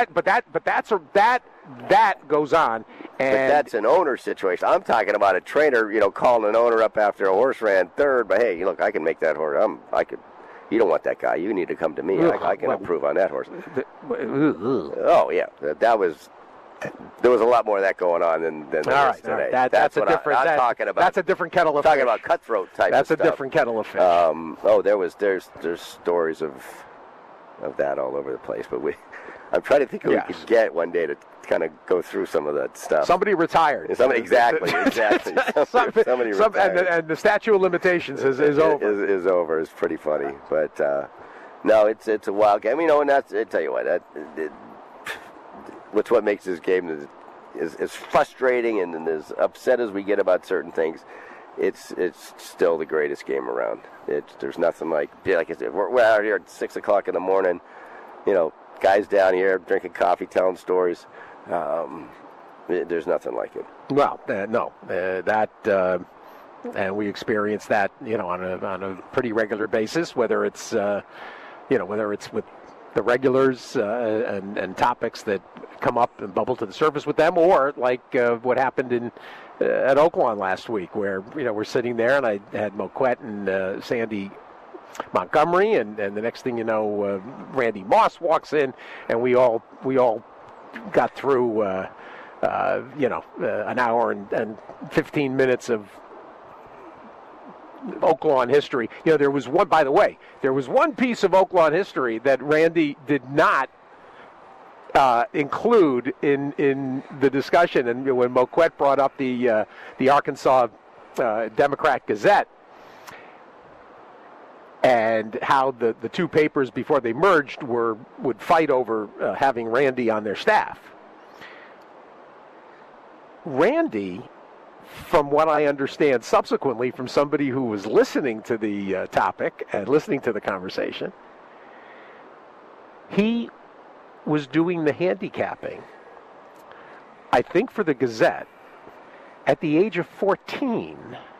that goes on. And but that's an owner situation. I'm talking about a trainer, calling an owner up after a horse ran third. But hey, look, I can make that horse. You don't want that guy. You need to come to me. I can improve on that horse. Oh yeah, there was a lot more of that going on than there is today. That's what I'm talking about. That's a different kettle of fish. Talking about cutthroat type. That's of a different kettle of fish. There's stories of that all over the place. But I'm trying to think who we could get one day to kind of go through some of that stuff. Somebody retired. Exactly. Somebody retired. And the statute of limitations is over. Is over. It's pretty funny, but no, it's a wild game. And I tell you what, what's what makes this game is frustrating and as upset as we get about certain things. It's still the greatest game around. There's nothing like I said. We're out here at 6 o'clock in the morning. Guys down here drinking coffee, telling stories. There's nothing like it. Well, no, and we experience that, on a pretty regular basis. Whether it's, whether it's with the regulars and topics that come up and bubble to the surface with them, or like what happened at Oaklawn last week, where we're sitting there and I had Moquette and Sandy Montgomery, and the next thing you know, Randy Moss walks in, and we all got through an hour and 15 minutes of Oaklawn history. There was one piece of Oaklawn history that Randy did not include in the discussion, and when Moquette brought up the Arkansas Democrat Gazette, and how the two papers before they merged would fight over having Randy on their staff. Randy, from what I understand subsequently from somebody who was listening to the topic and listening to the conversation, he was doing the handicapping, I think for the Gazette, at the age of 14.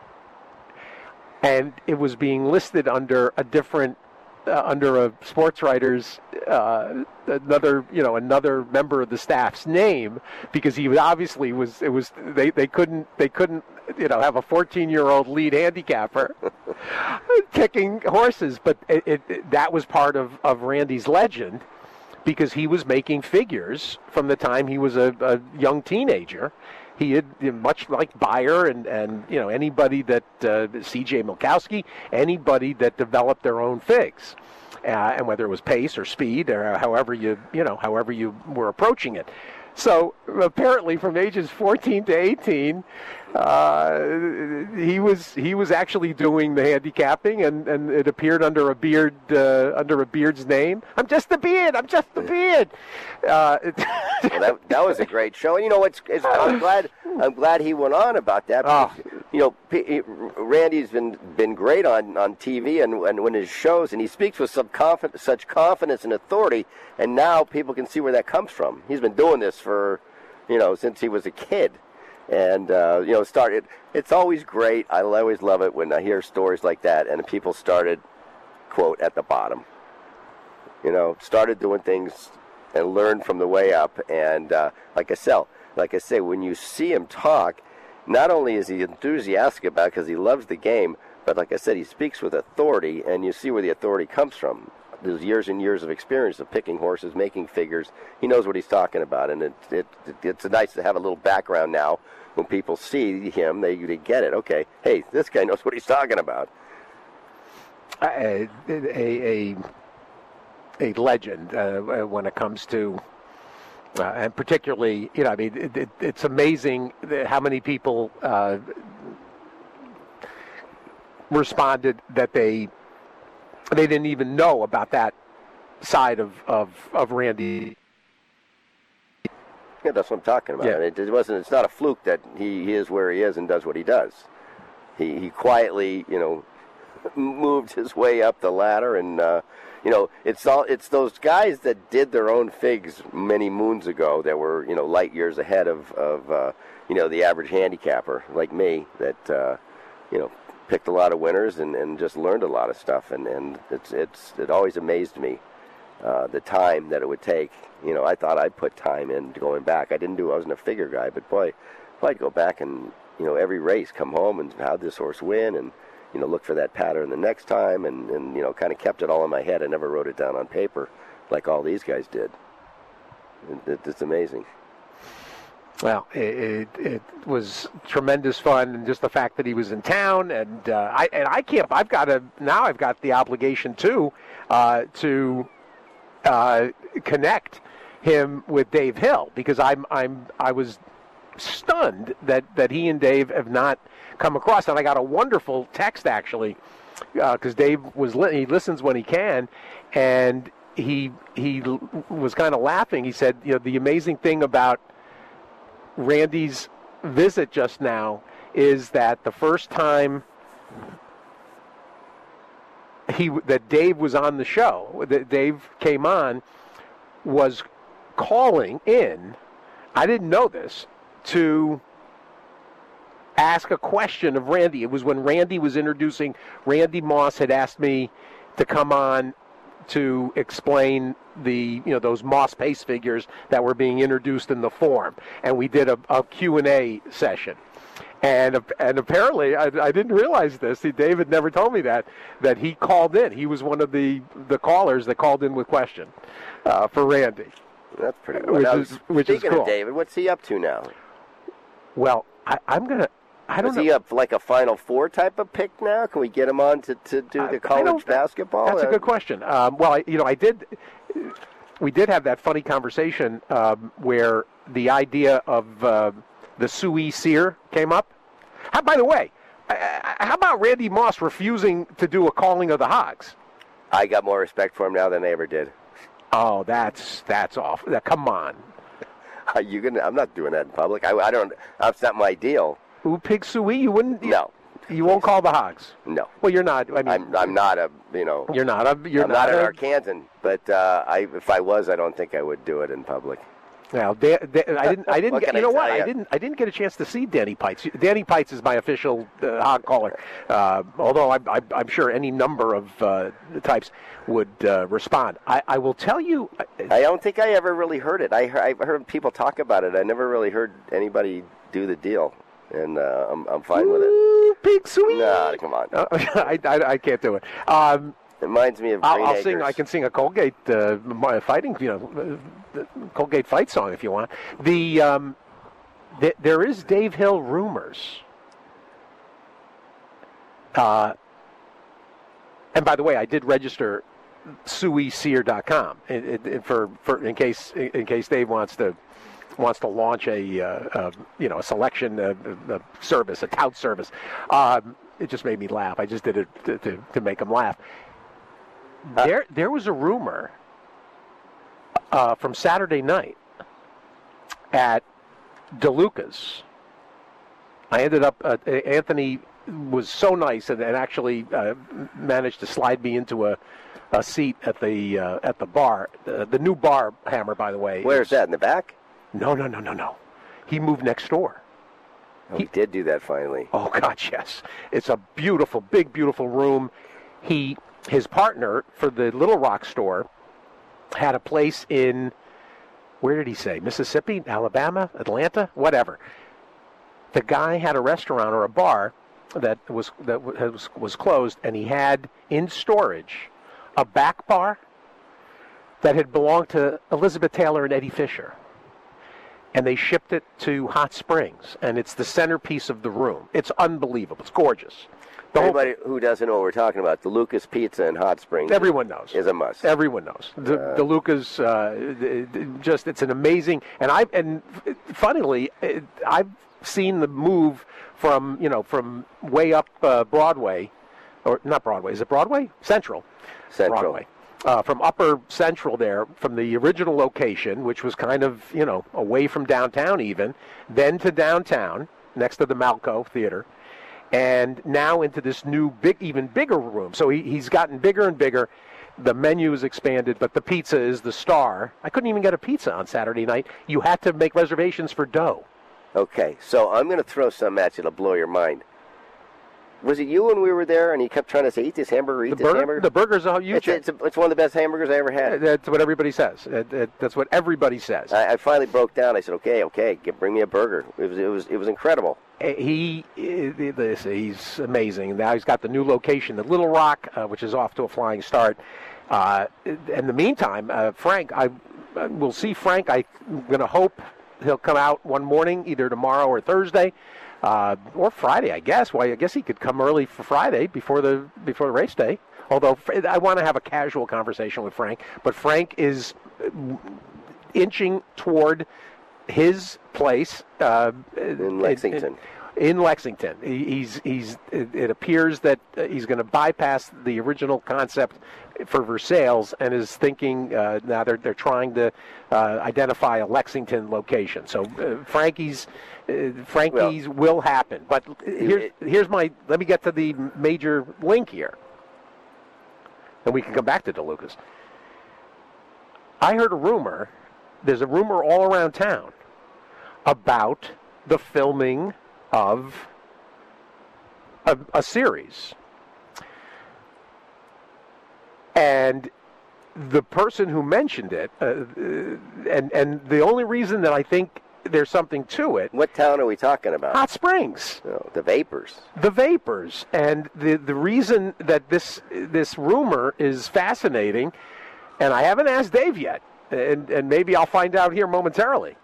And it was being listed under a different, under a sports writer's, another member of the staff's name, because he obviously they couldn't have a 14-year-old lead handicapper kicking horses, but that was part of Randy's legend, because he was making figures from the time he was a young teenager. He had, much like Beyer and anybody that C.J. Milkowski, anybody that developed their own figs, and whether it was pace or speed or however you were approaching it. So apparently, from ages 14 to 18, he was actually doing the handicapping, and it appeared under a beard's name. I'm just the beard. I'm just the beard. Well, that was a great show. And I'm glad he went on about that. Because, Randy's been great on TV and when his shows, and he speaks with such confidence and authority. And now people can see where that comes from. He's been doing this for, since he was a kid. And, it's always great. I always love it when I hear stories like that and people started, quote, at the bottom. Started doing things and learned from the way up. And like I say, when you see him talk, not only is he enthusiastic about it because he loves the game, but like I said, he speaks with authority, and you see where the authority comes from. There's years and years of experience of picking horses, making figures. He knows what he's talking about, and it's nice to have a little background now. When people see him, they get it. Okay, hey, this guy knows what he's talking about. A legend when it comes to, and particularly, it's amazing how many people responded that they didn't even know about that side of Randy. Yeah, that's what I'm talking about. Yeah. It's not a fluke that he is where he is and does what he does. He quietly, moved his way up the ladder, and it's those guys that did their own figs many moons ago that were light years ahead of the average handicapper like me that picked a lot of winners and just learned a lot of stuff, and it always amazed me the time that it would take. I thought I'd put time in going back. I wasn't a figure guy, but boy, if I'd go back and every race come home and how'd this horse win, and look for that pattern the next time, and kind of kept it all in my head. I never wrote it down on paper like all these guys did. It's amazing. Well, it was tremendous fun, and just the fact that he was in town, and I can't. I've got the obligation too to connect him with Dave Hill, because I was stunned that he and Dave have not come across. And I got a wonderful text actually, because Dave he listens when he can, and he was kind of laughing. He said, the amazing thing about Randy's visit just now is that the first time that Dave was on the show, that Dave came on, was calling in, I didn't know this, to ask a question of Randy. It was when Randy was introducing, Randy Moss had asked me to come on to explain the those Moss pace figures that were being introduced in the form, and we did a Q&A session. And apparently, I didn't realize this. Dave had never told me that he called in. He was one of the callers that called in with question for Randy. That's pretty cool. Which is cool. Speaking of David, what's he up to now? Well, I'm going to... I don't know. Is he up like a Final Four type of pick now? Can we get him on to do the college basketball? That's a good question. We did have that funny conversation where the idea of the Sui Sear came up. By the way, how about Randy Moss refusing to do a calling of the Hogs? I got more respect for him now than I ever did. Oh, that's awful. Come on. I'm not doing that in public. I don't. That's not my deal. Ooh, Pig Sui, you wouldn't? No. You won't call the Hogs? No. Well, you're not. I mean, I'm not a. You're not a. I'm not an Arkansan, but if I was, I don't think I would do it in public. Well, I didn't. You know what? I didn't get a chance to see Danny Pites. Danny Pites is my official hog caller. Although I'm sure any number of types would respond. I will tell you. I don't think I ever really heard it. I've heard people talk about it. I never really heard anybody do the deal, and I'm fine with it. Big sweet. Nah, come on. I can't do it. It reminds me of Green Acres. I can sing a Colgate fighting, Colgate fight song if you want. There is Dave Hill rumors. And by the way, I did register SuiSear.com for in case Dave wants to wants to launch a selection service, a tout service. It just made me laugh. I just did it to make him laugh. There was a rumor from Saturday night at DeLuca's. I ended up, Anthony was so nice and actually managed to slide me into a seat at the bar. The new bar, Hammer, by the way. Where's that, in the back? No. He moved next door. Oh, he did do that finally. Oh, God, yes. It's a beautiful, big, beautiful room. His partner for the Little Rock store had a place in, where did he say? Mississippi, Alabama, Atlanta, whatever. The guy had a restaurant or a bar that was closed, and he had in storage a back bar that had belonged to Elizabeth Taylor and Eddie Fisher. And they shipped it to Hot Springs, and it's the centerpiece of the room. It's unbelievable. It's gorgeous. Anybody who doesn't know what we're talking about, DeLuca's Pizza in Hot Springs. Everyone knows. Is a must. Everyone knows. DeLuca's, it's an amazing, and funnily, I've seen the move from way up Broadway, or not Broadway, is it Broadway? Central. Broadway. From Upper Central there, from the original location, which was kind of, away from downtown even, then to downtown, next to the Malco Theater, and now into this new, even bigger room. So he's gotten bigger and bigger. The menu is expanded, but the pizza is the star. I couldn't even get a pizza on Saturday night. You had to make reservations for dough. Okay, so I'm going to throw some at you to blow your mind. Was it you when we were there and you kept trying to say, eat this hamburger, eat this hamburger? The burger's a huge. It's one of the best hamburgers I ever had. That's what everybody says. That's what everybody says. I finally broke down. I said, okay, bring me a burger. It was incredible. He's amazing. Now he's got the new location, the Little Rock, which is off to a flying start. In the meantime, Frank, we'll see Frank. I'm going to hope he'll come out one morning, either tomorrow or Thursday. Or Friday, I guess. Well, I guess he could come early for Friday before the race day. Although I want to have a casual conversation with Frank, but Frank is inching toward his place in Lexington. In Lexington, it appears that he's going to bypass the original concept for Versailles and is thinking now they're trying to identify a Lexington location. So Frankie's will happen. But here's let me get to the major link here, and we can come back to DeLuca's. I heard a rumor. There's a rumor all around town about the filming of a series. And the person who mentioned it, and the only reason that I think there's something to it. What town are we talking about? Hot Springs. Oh, the Vapors. The Vapors. And the reason that this rumor is fascinating, and I haven't asked Dave yet, and maybe I'll find out here momentarily.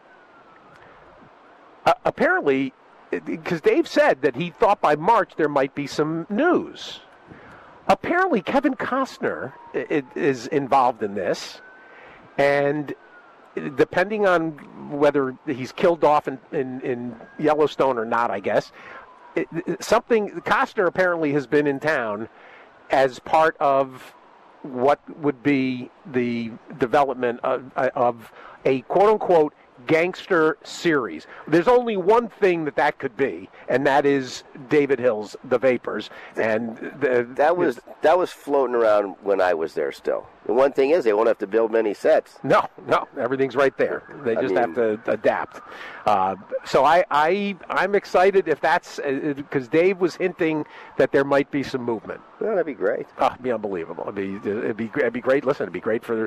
Apparently, because Dave said that he thought by March there might be some news. Apparently, Kevin Costner is involved in this, and depending on whether he's killed off in Yellowstone or not, I guess, Costner apparently has been in town as part of what would be the development of a quote-unquote gangster series. There's only one thing that could be, and that is David Hill's The Vapors. And that was floating around when I was there still. The one thing is they won't have to build many sets. No, everything's right there. They just have to adapt. So I'm excited if that's because Dave was hinting that there might be some movement. Well, that'd be great. Oh, it'd be unbelievable. It'd be great. Listen, it'd be great for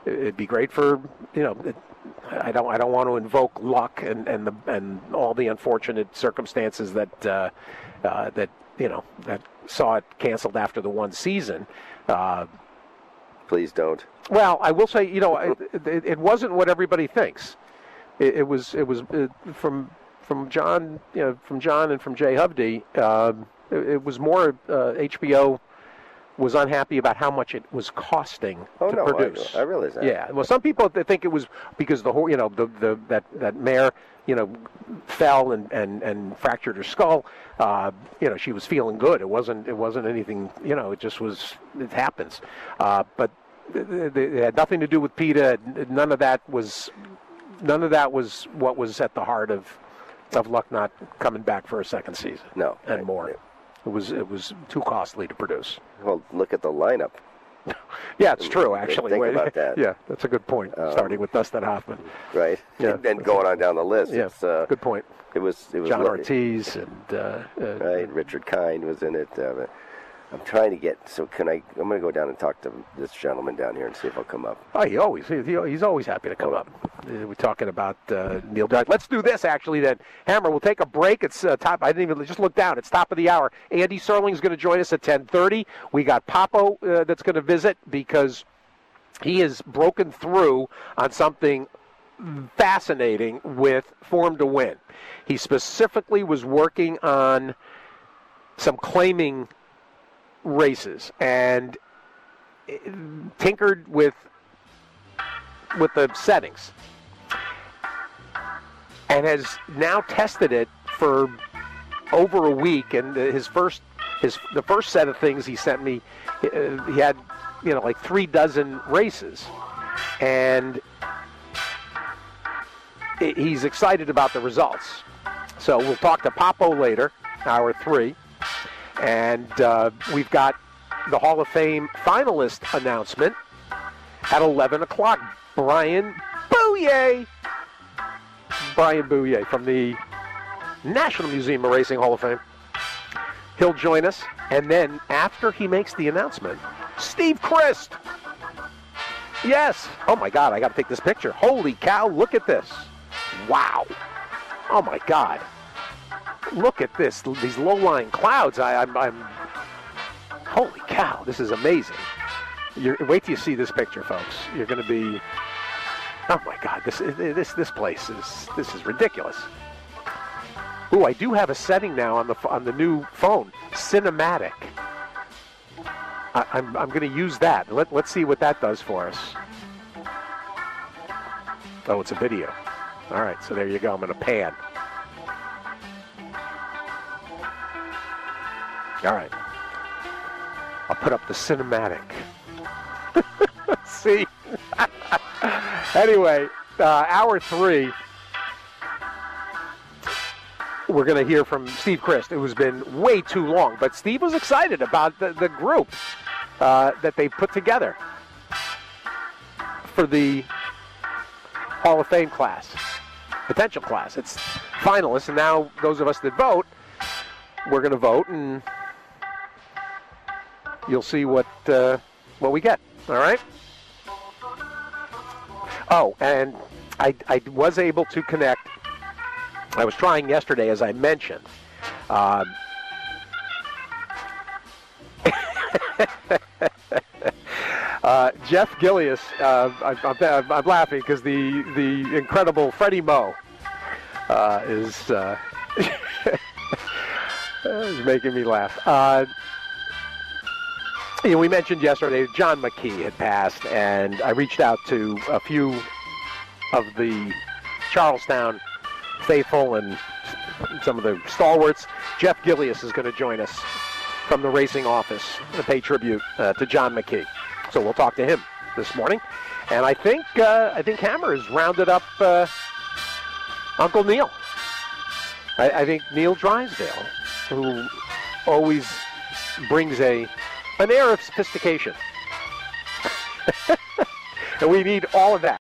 I don't want to invoke luck and all the unfortunate circumstances that saw it canceled after the one season. Please don't. Well, I will say, it wasn't what everybody thinks. It was from John, from John and from Jay Hovde. It was more HBO was unhappy about how much it was costing to produce. I realize that. Yeah. Well, some people think it was because that mare, fell and fractured her skull. She was feeling good. It wasn't anything. It just was. It happens. But it had nothing to do with PETA. None of that was what was at the heart of Luck not coming back for a second season. No, and more. It was too costly to produce. Well, look at the lineup. Yeah, it's true, actually. Think about that. Yeah, that's a good point, starting with Dustin Hoffman. Right. Yeah. And going on down the list. Yeah, good point. It was John Ortiz and... right, Richard Kind was in it. I'm trying to get... So I'm going to go down and talk to this gentleman down here and see if he'll come up. Oh, he's always happy to come up. We're talking about Neil Dark. Let's do this, actually, then. Hammer, we'll take a break. It's top. I didn't even just look down. It's top of the hour. Andy Serling's going to join us at 10:30. We got Papo that's going to visit because he has broken through on something fascinating with Form to Win. He specifically was working on some claiming races and tinkered with the settings and has now tested it for over a week. And the first set of things he sent me, he had like 36 races, and he's excited about the results. So we'll talk to Papo later, hour 3. And we've got the Hall of Fame finalist announcement at 11 o'clock. Brian Bouye from the National Museum of Racing Hall of Fame. He'll join us. And then after he makes the announcement, Steve Christ. Yes. Oh, my God, I got to take this picture. Holy cow, look at this. Wow. Oh, my God. Look at this, these low-lying clouds. I'm holy cow, this is amazing. Wait till you see this picture, folks. You're going to be, oh my God, this place is ridiculous. Ooh, I do have a setting now on the new phone, cinematic. I'm going to use that. Let's see what that does for us. Oh, it's a video. All right, so there you go. I'm going to pan. All right. I'll put up the cinematic. See? Anyway, hour 3, we're going to hear from Steve Christ. It has been way too long, but Steve was excited about the group that they put together for the Hall of Fame class, potential class. It's finalists, and now those of us that vote, we're going to vote, and you'll see what we get. All right? Oh, and I was able to connect. I was trying yesterday, as I mentioned. Jeff Gillius, I'm laughing because the incredible Freddie Moe is making me laugh. We mentioned yesterday John McKee had passed, and I reached out to a few of the Charlestown faithful and some of the stalwarts. Jeff Gillius is going to join us from the racing office to pay tribute to John McKee. So we'll talk to him this morning. And I think Hammer has rounded up Uncle Neil. I think Neil Drysdale, who always brings an air of sophistication. And we need all of that.